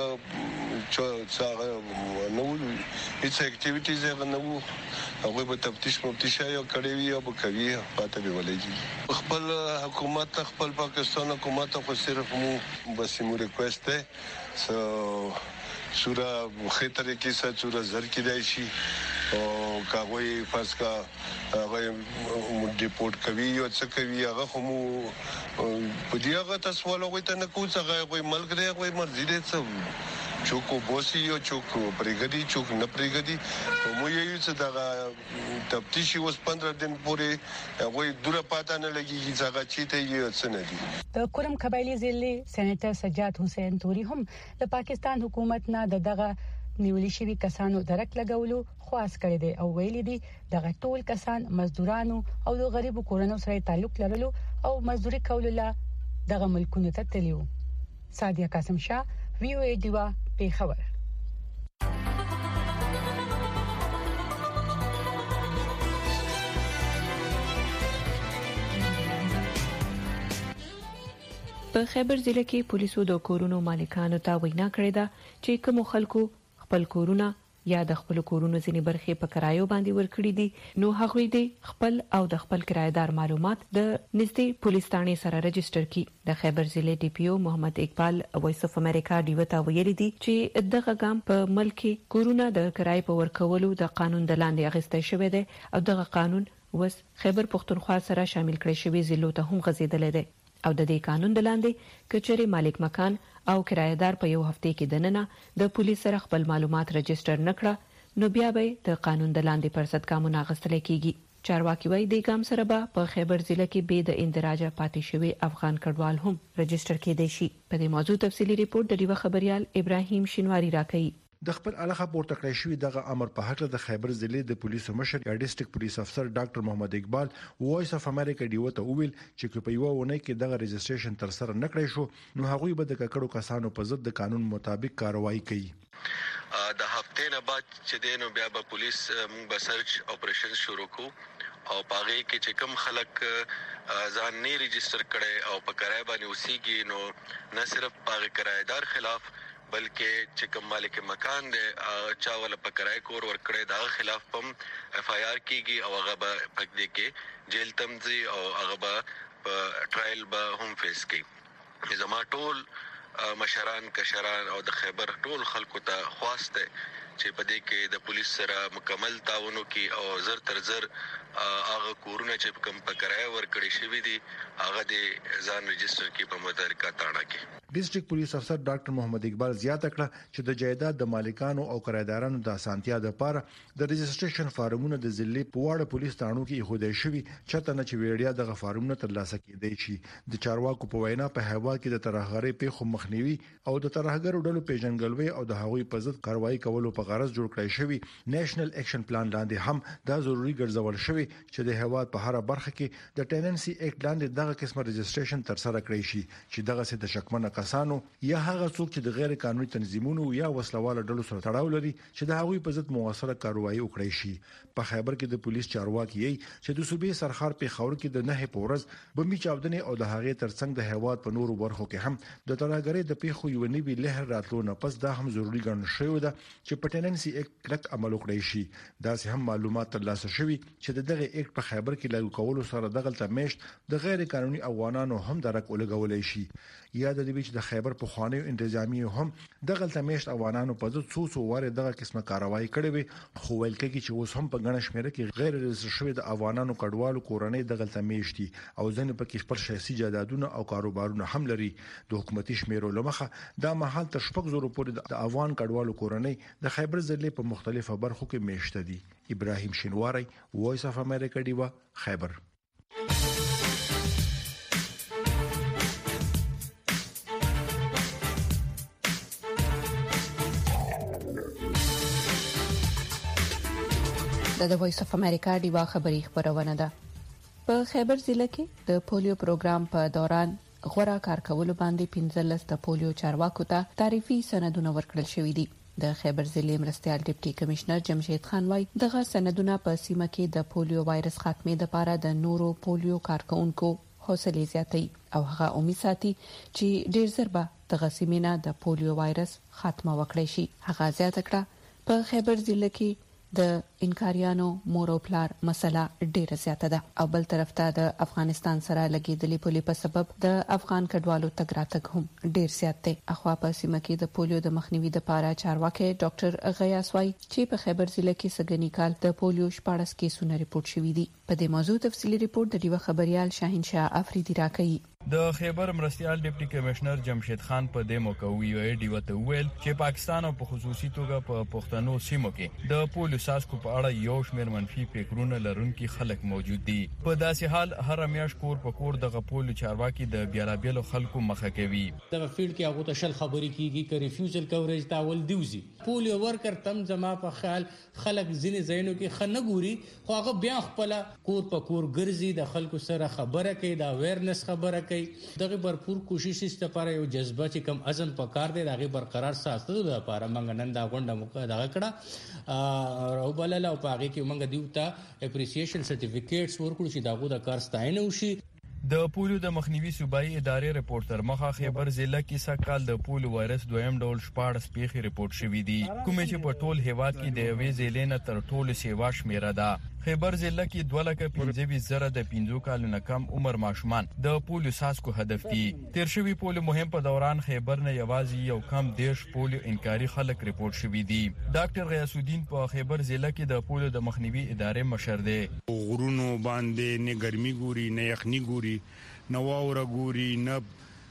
چې نو هیڅ اکټیویټیز نه وو هغه به تفتیش یو کړی وی او کوي پاتې به ولېږي خپل حکومت خپل پاکستان حکومت خو صرف مو بس مو ریکوست ده صورت خې طریقې سره صورت زر کې دی شي او کاوی فرض کا هغه ډیپورټ کوي او څه کوي هغه هم په دې هغه تاسو ولغوي ته نه کوڅه هغه ملک دی هغه مرزي دی څه چوکو بوسي او چوکو پرګدي چوک نه پرګدي مو یې څه دا تفتیشي اوس 15 دن پورې هغه دوره پاته نه لګي چې هغه چیته یې څه نه دي. د کورم قبایلی ضلع سېنیټر سجاد حسین توري هم د پاکستان حکومت نه دغه نیولې شوی کسانو درک لګولو خواست کړی دی او ویلي دي دغه ټول کسان مزدورانو او د غریبو کورونو سره تعلق لرلو او مزدوري کولو لا دغه ملکونو ته تللیو. سادیه قاسم شاه وی او ای دیوا پیښور. په خیبر ضلع کې پولیسو د کورونو مالکانو ته وینا کړې ده چې کوم خلکو خپل کورونه یا د خپل کورونو ځینې برخې په کرایو باندې ورکړي دي نو هغوی د خپل او د خپل کرایدار معلومات د نږدې پولیس ثانې سره رجسټر کړي. د خیبر ضلع ډي پی او محمد اقبال وایس اف امریکا ډیوته ویلي دي چې دغه ګام په ملک کورونه د کرای په ورکولو د قانون د لاندې اخیستل شوی دی او دغه قانون وس خیبر پختونخوا سره شامل کړي شوی ضلعو ته هم غځیدل دی او د دې قانون د لاندې کچري مالک مکان او کرایدار په یو هفته کې دننه د پولیس سره خپل معلومات رجسټر نکړه نو بیا به د قانون د لاندې پر ضد ګامونه اخیستل کیږي. چارواکي وايي د ګام سره به په خیبر ضلع کې به د اندراجه پاتې شوی افغان کډوال هم رجسټر کېدای شي. په دې موضوع تفصیلی ریپورت د ډیوه خبريال ابراهیم شینواری راکړي. د خپل علاقه پورته کړی شوی دغه امر په حق د خیبر ضلع د پولیسو مشر یا ډیسټریکټ پولیس افسر ډاکټر محمد اقبال وایس اف امریکا ډیو ته ویل چې په یو ونه کې دغه رجسټریشن تر سره نکړی شو نو هغوی به د ککړو کسانو په ضد د قانون مطابق کاروایی کوي. د هفته نه بعد چې دینو بیا به پولیس موږ به سرچ اپریشن شروع کو او پاغه کې چې کم خلک ځان نه رجسټر کړي او په کرای باندې اوسېږي نو نه صرف پاغه کرایدار خلاف بلکې چې کوم مالک مکان دی چا ول په کرای کور ور کړی دا خلاف هم اف آی آر کیږي او هغه به پک دی کې جیل تمځي او هغه به په ټرایل به هم فیس کوي. زما ټول مشران کشران او د خیبر ټول خلکو ته خواسته چې په دې کې د پولیس سره مکمل تعاون وکړي او زر تر زر هغه کورونه چې کوم په کرای ور کړی شوی دي هغه د ځان رجسټر کې په مدارکا تاړه کې. ډیسټریکټ پولیس افسر ډاکټر محمد اقبال زیاته کړه چې د جایداد د مالکانو او کرایدارانو د اسانتیا لپاره د رجسټریشن فارمونه د ضلع په واړه پولیس ثانو کې خودای شوی چته نه چې ویډیا د فارمونه ترلاسه کېدای شي. د چارواکو په وینا په هیواد کې د ترهګرۍ پیښو مخنیوي او د ترهګرو ډلو پیژنګلوي او د هغوی په ضد کاروایی کولو په غرض جوړ کړی شوی نېشنل اکشن پلان لاندې هم دا ضروری ګرځول شوی چې د هیواد په هر برخه کې د ټیننسي اکټ لاندې دغه قسمه رجسټریشن تر سره کړی شي چې دغه څه د شکمنه کسانو یا هغه څوک چې د غیر قانوني تنظیمونو یا وسلواله ډلو سره تړاو لري چې د هغوی په ضد موثره کاروایی وکړي شي. په خیبر کې د پولیس چارواکي چې د صوبې سرخار په خور کې د نه په ورځ بمبي چاودنې او د هغې ترڅنګ د هیواد په نورو برخو کې هم د ترهګرۍ د پیښو یو نوی لهر راتلو نه پس دا هم ضروری ګڼل شوی ده چې په ټیننسي اکټ کلک عمل وکړي شي. دا سه هم معلومات ترلاسه شوي چې دغه اکټ په خیبر کې لاګو کولو سره دغه تمیشت د غیر قانوني افغانانو هم درک ولګولې شي. یاد دې چې د خیبر په خوانیو انتظامی هم دغه تمیشت افغانانو په ځو څو واره دغه قسمه کاروایی کړې وي خو ویل کېږي چې اوس هم په غنښ شمیره کې غیر رجسټر شوی د افغانانو کډوالو کورنۍ دغه تمیشتي او ځنه په کې خپل شخصي جایدادونه او کاروبارونه هم لري. د حکومتي شمیرو لمخه دا محل تر شپږ زره پورې د افغان کډوالو کورنۍ د خیبر ضلع په مختلفو برخو کې میشته دي. ابراهیم شینواری وایس اف امریکا دیوا خیبر. د وایس اف امریکا دیوا خبری خبرونه ده. په خیبر ضلع کې د پولیو پروګرام په دوران غوړه کار کولو باندې 15 د پولیو چارواکو ته تعریفي سندونه ورکړل شوې دي. د خیبر ضلع مرستيال ډیپټي کمشنر جمشید خان وايي دغه سندونه په سیمه کې د پولیو وایرس خاتمې لپاره د نورو پولیو کارکونکو حوصله زیاتوي او هغه امید ساتي چې ډیر ژر به دغه سیمه نه د پولیو وایرس خاتمه وکړي شي. هغه زیاته کړه په خیبر ضلع کې د انکاریانو مور او پلار مسله ډیره زیاته ده او بل طرف ته د افغانستان سره لګیدلې پولې په سبب د افغان کډوالو تګ راتګ هم ډیر زیات دی. اخوا په سیمه کې د پولیو د مخنیوي لپاره چارواکي ډاکټر غیاس وايي چې په خیبر ضلع کې سګنی کال د پولیو 14 کیسونه ریپورت شوي دي. په دې موضوع تفصیلی ریپورت د ډیوه خبريال شاهین شاه افریدي راکړي. د خیبر مرستيال ډیپټي کمشنر جمشید خان په دې موقع ویلي ډیوه ته ویل چې پاکستان او په خصوصي توګه په پښتنو سیمو کې د پولیو ساسکو په اړه یو شمېر منفي فکرونه لرونکي خلک موجود دي. په داسې حال هر میاش کور په کور د پولیو چارواکي د بیلابیلو خلکو مخه کوي. د فیلډ کې هغه ته شل خبرې کیږي چې ریفیوزل کوریج تاول دیوزي پولیو ورکر تم زما په خیال خلک ځینې ځایونو کې خنګوري خو هغه بیا خپل کور په کور ګرځي د خلکو سره خبره کوي د اویرنس خبره کوي. دغه برپور کوشش است لپاره یو جذبه چې کم عزم پکار دی دغه برقرار ساتلو لپاره موږ نن دا غونډه موږ دغه کړه او بلل او پاږي کې موږ دیوته اپریسیشن سرټیفیکیټس ورکړو چې داغه د کار ستاینه وشي. د پولیو د مخنیوي صوبایي ادارې رپورټر مخه خیبر ضلع کې سکهال د پولیو وایرس دویم ډول 14 پیښې رپورټ شوې دي کومې چې په ټول هیواد کې د یوې ضلع نه تر ټولو سیوا شمیره ده. خیبر ضلع کې 2,25,000 د 15 کالونو کم عمر ماشومان د پولیو ساسکو هدف دي. تیر شوی پولیو مهم په دوران خیبر نه یوازې یو کم 10 پولیو انکاري خلک رپورټ شوي دي. ډاکټر غیاث الدین په خیبر ضلع کې د پولیو د مخنیوي ادارې مشر دی. غرونو باندې نه ګرمي ګوري نه یخني ګوري نه واوره ګوري نه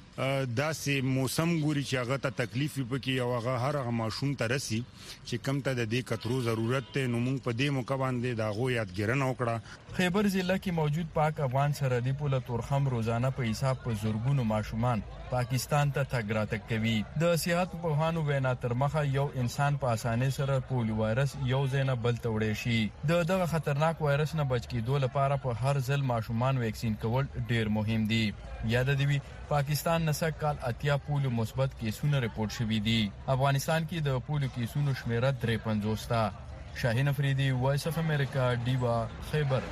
داسې موسم ګوري چې هغه ته تکلیف وکړي او هغه هر ماشوم ته رسی چې کم ته د دې کترو ضرورت ته نو موږ په دې موقع باندې دا غو یادګرنه وکړه. خیبر ضلع کې موجود پاک افغان سرحدي پل تورخم روزانه په حساب په زورګونو ماشومان پاکستان ته تګ راتګ کوي. د صحت په هانو وینا تر مخه یو انسان په اسانه سره پولیو وایرس یو ځنه بل توړي شي. دغه خطرناک وایرس نه بچ کېدو لپاره په هر ځل ماشومان ویکسین کول ډیر مهم دي. یاد دی پاکستان نسک کال اتیا پولیو مثبت کیسونه رپورټ شوي دي. افغانستان کې د پولیو کیسونو شمیره 53 تا. شاهین افریدي وایس اف امریکا ډیوا خیبر.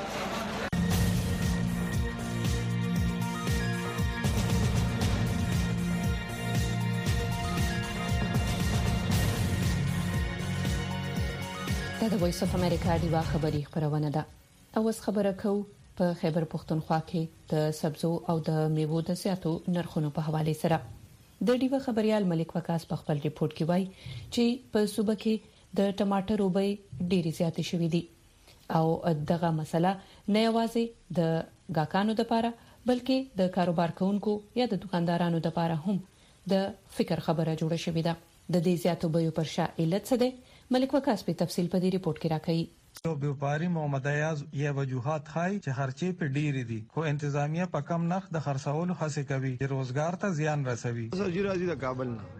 دا د وایس اف امریکا ډیوا خبری خبرونه ده. اوس خبره کوو په خیبر پښتونخوا کې د سبزو او د میوو د زیاتو نرخونو په حواله سره. د ډیوه خبريال ملک وکاس په خپل ریپورت کې وایي چې په صوبه کې د ټماټر وبې ډېری زیاتې شوې دي او دغه مسله نه یوازې د غاکانو لپاره بلکې د کاروبار کوونکو یا د دکاندارانو لپاره هم د فکر خبره جوړه شوې ده. د دې زیاتو بیو پر شا علت څه ده؟ ملک وکاس په تفصیل په دې ریپورت کې راکړي. یو بیوپاری محمد ایاز یې وجوهات خای چې خرچې په ډېری دي خو انتظامیه په کم نرخ د خرڅولو هڅه کوي چې روزګار ته زیان رسوي. سرجی راځي د کابل نه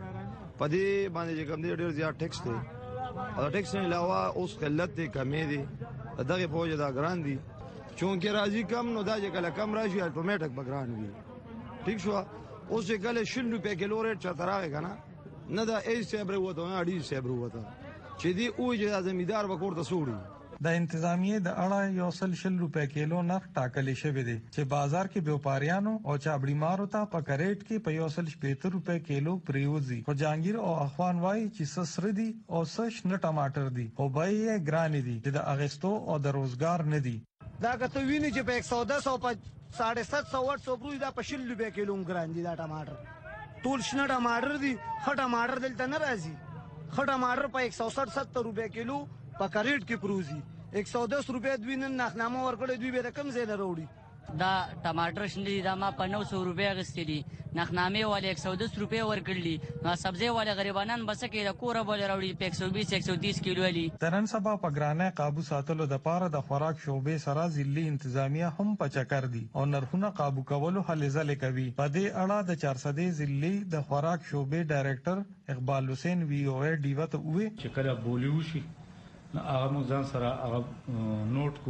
پدې باندې چې کوم ډېر زیات ټیکس دی او ټیکس نه علاوه اوس قلت دی کمې دي دغه فوج دا ګران دي چونکه راځي کم نو دا چې کله کم راشي اتوماتیک بګران وي. ٹھیک شو اوس چې کله 100 روپے کیلو ریټ چتراغه کنه نه دا 1 سیبر وته نه 2 سیبر وته چې دی او چې زمیدار وکړ ته سوړي. د انتظامیه د اړه یو سل 100 روپے کیلو نرخ ټاکل شوی دی چې بازار کې بیوپاریانو او چابړي مارو ته په کریټ کې په یو سل 70 روپے کیلو پریوزي. خو جانگیر او اخوان وايي چې سسر دي او سش نه ټماټر دي او بای ګران دي چې د اغستو او د روزګار نه دي. دا کته ویني چې په 110 او په 750 800 بروز دا په 100 روپے کیلو ګران دي دا ټماټر. ټول شنه ټماټر دي خټه ټماټر دلته نه راځي. خټه ټماټر په 160 70 روپے کیلو په کریټ کې پروزي. 110 روپے دوی نن نخنامه ورکړې دوی به رقم زینه وروړي. دا ټماټر شندې دا ما په 900 روپے غستې دي نخنامه والے 110 روپے ورکړلې نو سبزی والے غریبانان بس کې د کوره بول وروړي 120 130 کیلو علي. ترن سبا په ګرانه قابو ساتلو د پاره د خوراک شوبې سره ضلعي انتظامیه هم په چکر دي او نرخونه قابو کولو هلې ځلې کوي. په دې اړه د 400 ضلعي د خوراک شوبې ډایریکټر اقبال حسین وی او ډی وته وې چې کله بولیو شي هغه موږ ځان سره هغه نوٹ کو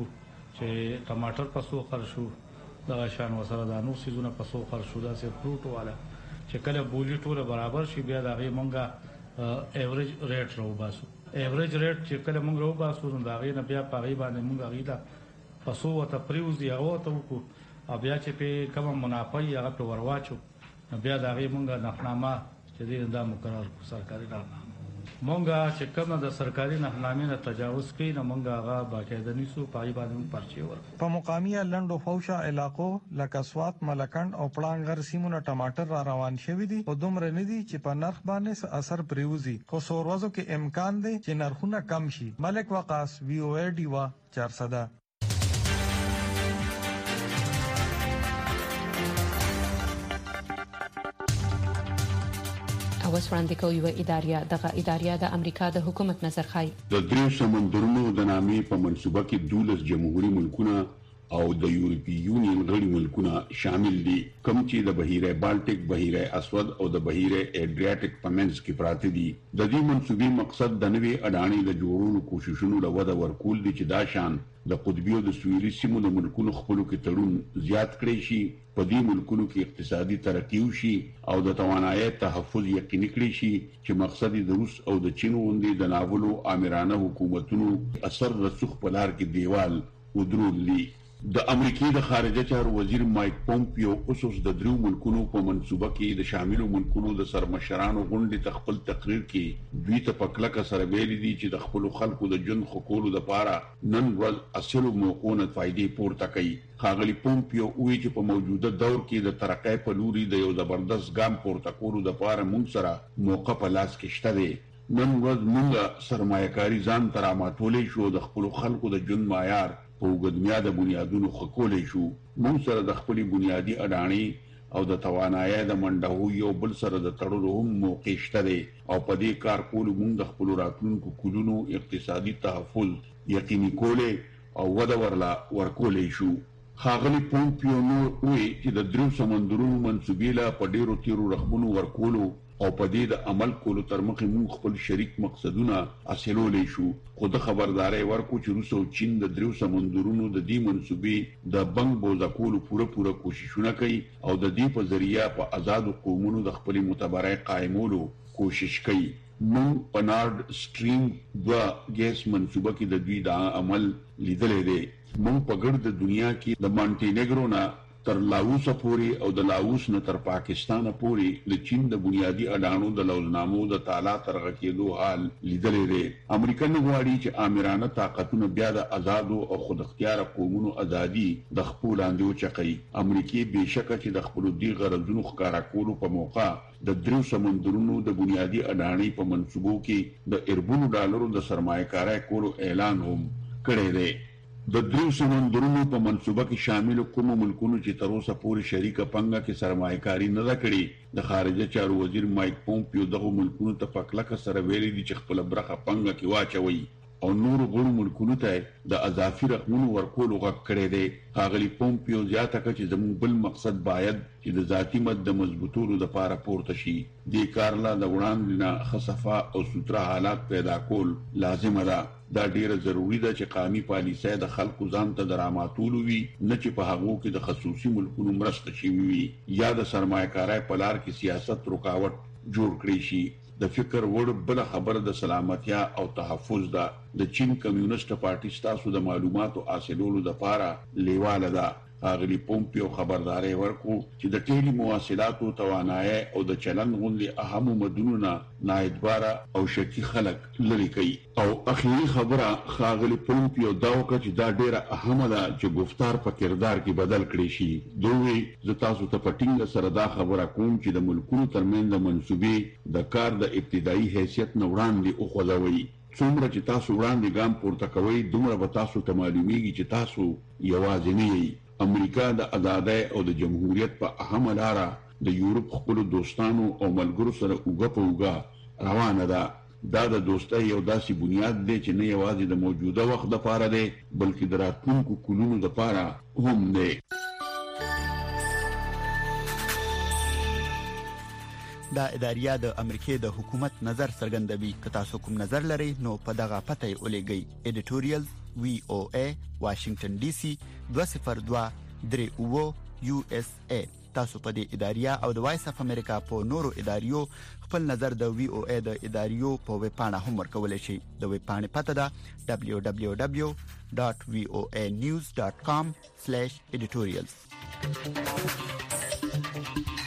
چې ټماټر په څو خرشو دغه شان وسره د نور سيزونه په څو خرشو دا سه فروټ والا چې کله بولی ټوله برابر شي بیا دغه مونږه ایوریج ریټ راو باسو ایوریج ریټ چې کله مونږ راو باسو نو دغه نه بیا پغی باندې مونږ غیدا پسو وته پریوزي هغه ته وکړو بیا چې په کوم منافع هغه په ورواچو بیا دغه مونږه نقنامه چې دې دا مقرر سرکاري نقنامه مونږه چې کومه د سرکاري نقنامې نه تجاوز کوي نو مونږه هغه باقاعده نیسو پای باندې پرچي ورکو په مقامی لندو فوشا علاقو لکه سوات ملکند او پړانګر سیمونه ټماټر را روان شوی دي او دومره نه دي چې په نرخ باندې اثر پریوزي خو سوروزو کې امکان دی چې نرخونه کم شي. ملک وقاص VOA ډیوا 400. اوس وړاندې کوي یو ادارې د امریکا د حکومت نظر خای د درې سمندرونو د نامې په منصوبه کې 12 جمهوریت ملکونه او د یورپی یونین غړي ملکونه شامل دي کوم چې د بحیره بالټیک بحیره اسود او د بحیره اډریاټیک په منځ کې پراته دي. د دې منصوبې مقصد د نوې اډانې د جوړولو کوششونو لوده ورکول دي چې دا شان د قطبی او د سویلي سیمو د ملکونو خپلو کې تړون زیات کړي شي په دې ملکونو کې اقتصادي ترقی وشي او د توانایي تحفظ یقیني کړي شي چې مقصد د روس او د چین غوندې د ناولو آمرانه حکومتونو اثر رسوخ په لار کې دیوال ودرولي. د امریکای د خارجه چارو وزیر مایک پومپیو اوسوس د درو ملکونو په منصوبه کې د شاملو ملکونو د سرمشرانو غونډې تخپل تقریر کې دوی ته پکلکه سره ویلي دي چې د خپل خلکو د جن خکولو لپاره نن ورځ اصلو موقونه فائدې پورته کوي. خاغلی پومپیو وی چې په موجوده دور کې د ترقۍ په لوري د یو زبردست ګام پورته کولو لپاره موږ سره موقع په لاس کې شته دی. نن ورځ موږ سرمایه‌کاري ځان تر اماتولې شو د خپل خلکو د جن معیار په وګدمیا د بنیادونو خکولې شو. موږ سره د خپل بنیادی اډانی او د توانایي د منډهو یو بل سره د تړلو هم موقع شته دی او په دې کار کول موږ د خپل راتلونکو کلونو اقتصادي تحفظ یقیني کولې او وده ورکولې شو. خاغلی پومپیو نو وی چې د درو سمندرونو منصوبې لا په ډیرو تیرو رقمونو ورکولو او په دې د عمل کولو تر مخې موږ خپل شریک مقصدونه حاصلولې شو. خو د خبرداري ورکو چې روس او چین د درو سمندرونو د دې منصوبې د بنګ بوزا کولو پوره کوششونه کوي او د دې په ذریعہ په آزاد قومونو د خپل متبرع قائمولو کوشش کوي. موږ په نارد سټریم 2 ګیس منصوبه کې د دوی د عمل لیدلې دي. موږ په ګرد دنیا کې د مانټینګرو نه تر لاوس پورې او د لاوس نه تر پاکستان پورې د چین د بنیادی اډانو د لوزنامو د تعالی ترغه کېدو حال لیدلې دي. امریکا نه غواړي چې آمرانه طاقتونه بیا د آزادو او خود اختیار قومونو ازادي د خپل لاندې وچقي. امریکای بهشکه چې د خپل دی غرضونو ښکارا کولو په موقع د درو سمندرونو د بنیادی اډانې په منصوبو کې د اربونو ډالرو د سرمایه‌کارۍ کولو اعلان هم کړی دی. د درو سمندرونو په منصوبه کې شامل کوم ملکونو چې تر اوسه پورې شریکه پنګه کې سرمایه‌کاري نه ده کړې د خارجه چارو وزیر مایک پومپیو دغه ملکونو ته پکلکه سره ویلي دي چې خپل برخه پنګه کې واچوي او نور غړو ملکونو ته د اضافي رقمونو ورکولو غږ کړی دی. خاغلی پومپیو زیاته کړه چې زموږ بل مقصد باید چې د ذاتی مد د مضبوطولو لپاره پورته شي. دې کار لا د وړاندې نه خصفه او سوتره حالات پیدا کول لازمه ده. دا ډیره ضروری ده چې قومي پالیسۍ د خلکو ځان ته دراماتول وي نه چې په هغو کې د خصوصي ملکونو مرسته شي وي یا د سرمایه‌کارۍ په لار کې سیاست رکاوټ جوړ کړی شي. د فکر وړ بل خبر د سلامتیا او تحفظ ده. د چین کمیونست پارټي ستاسو د معلوماتو حاصلولو لپاره لیواله ده. اغلی پومپیو خبرداري ورکو چې د ټیلی مواصلاتو توانایي او د چلن غونډې اهم مدونونه نااعتباره او شکی خلک لري کوي. او اخیری خبره خاغلی پومپیو دا وکړه چې دا ډیره اهمه ده چې گفتار په کردار کې بدل کړي شي. دوی ز تاسو ته پټینګ سره دا خبره کوم چې د ملکونو ترمنځ د منصوبې د کار د ابتدایي حیثیت نه وړاندې او خوځوي. څومره چې تاسو وړاندې ګام پورته کوئ دومره به تاسو ته معلومیږي چې تاسو یوازې نه یئ. امریکا د آزادۍ او د جمهوریت په اهمه لاره د یورپ خپل دوستانو او ملګرو سره اوګه په اوګه روانه ده. دا د دوستۍ یو داسې بنیاد دی چې نه یوازې د موجوده وخت لپاره دی بلکې د راتلونکو کلونو لپاره هم دی. دا اداریا د امریکای د حکومت نظر څرګندوي. که تاسو کوم نظر لرئ نو په دغه پته ولېږئ. ایډیټوریال VOA واشنگټن ډي سي 20238 USA. تاسو په دې اداریه او د وایس اف امریکا په نورو اداریو خپل نظر د VOA د اداریو په ویب پاڼه هم ورکولای شئ. د ویب پاڼې پته ده www.voanews.com/editorials.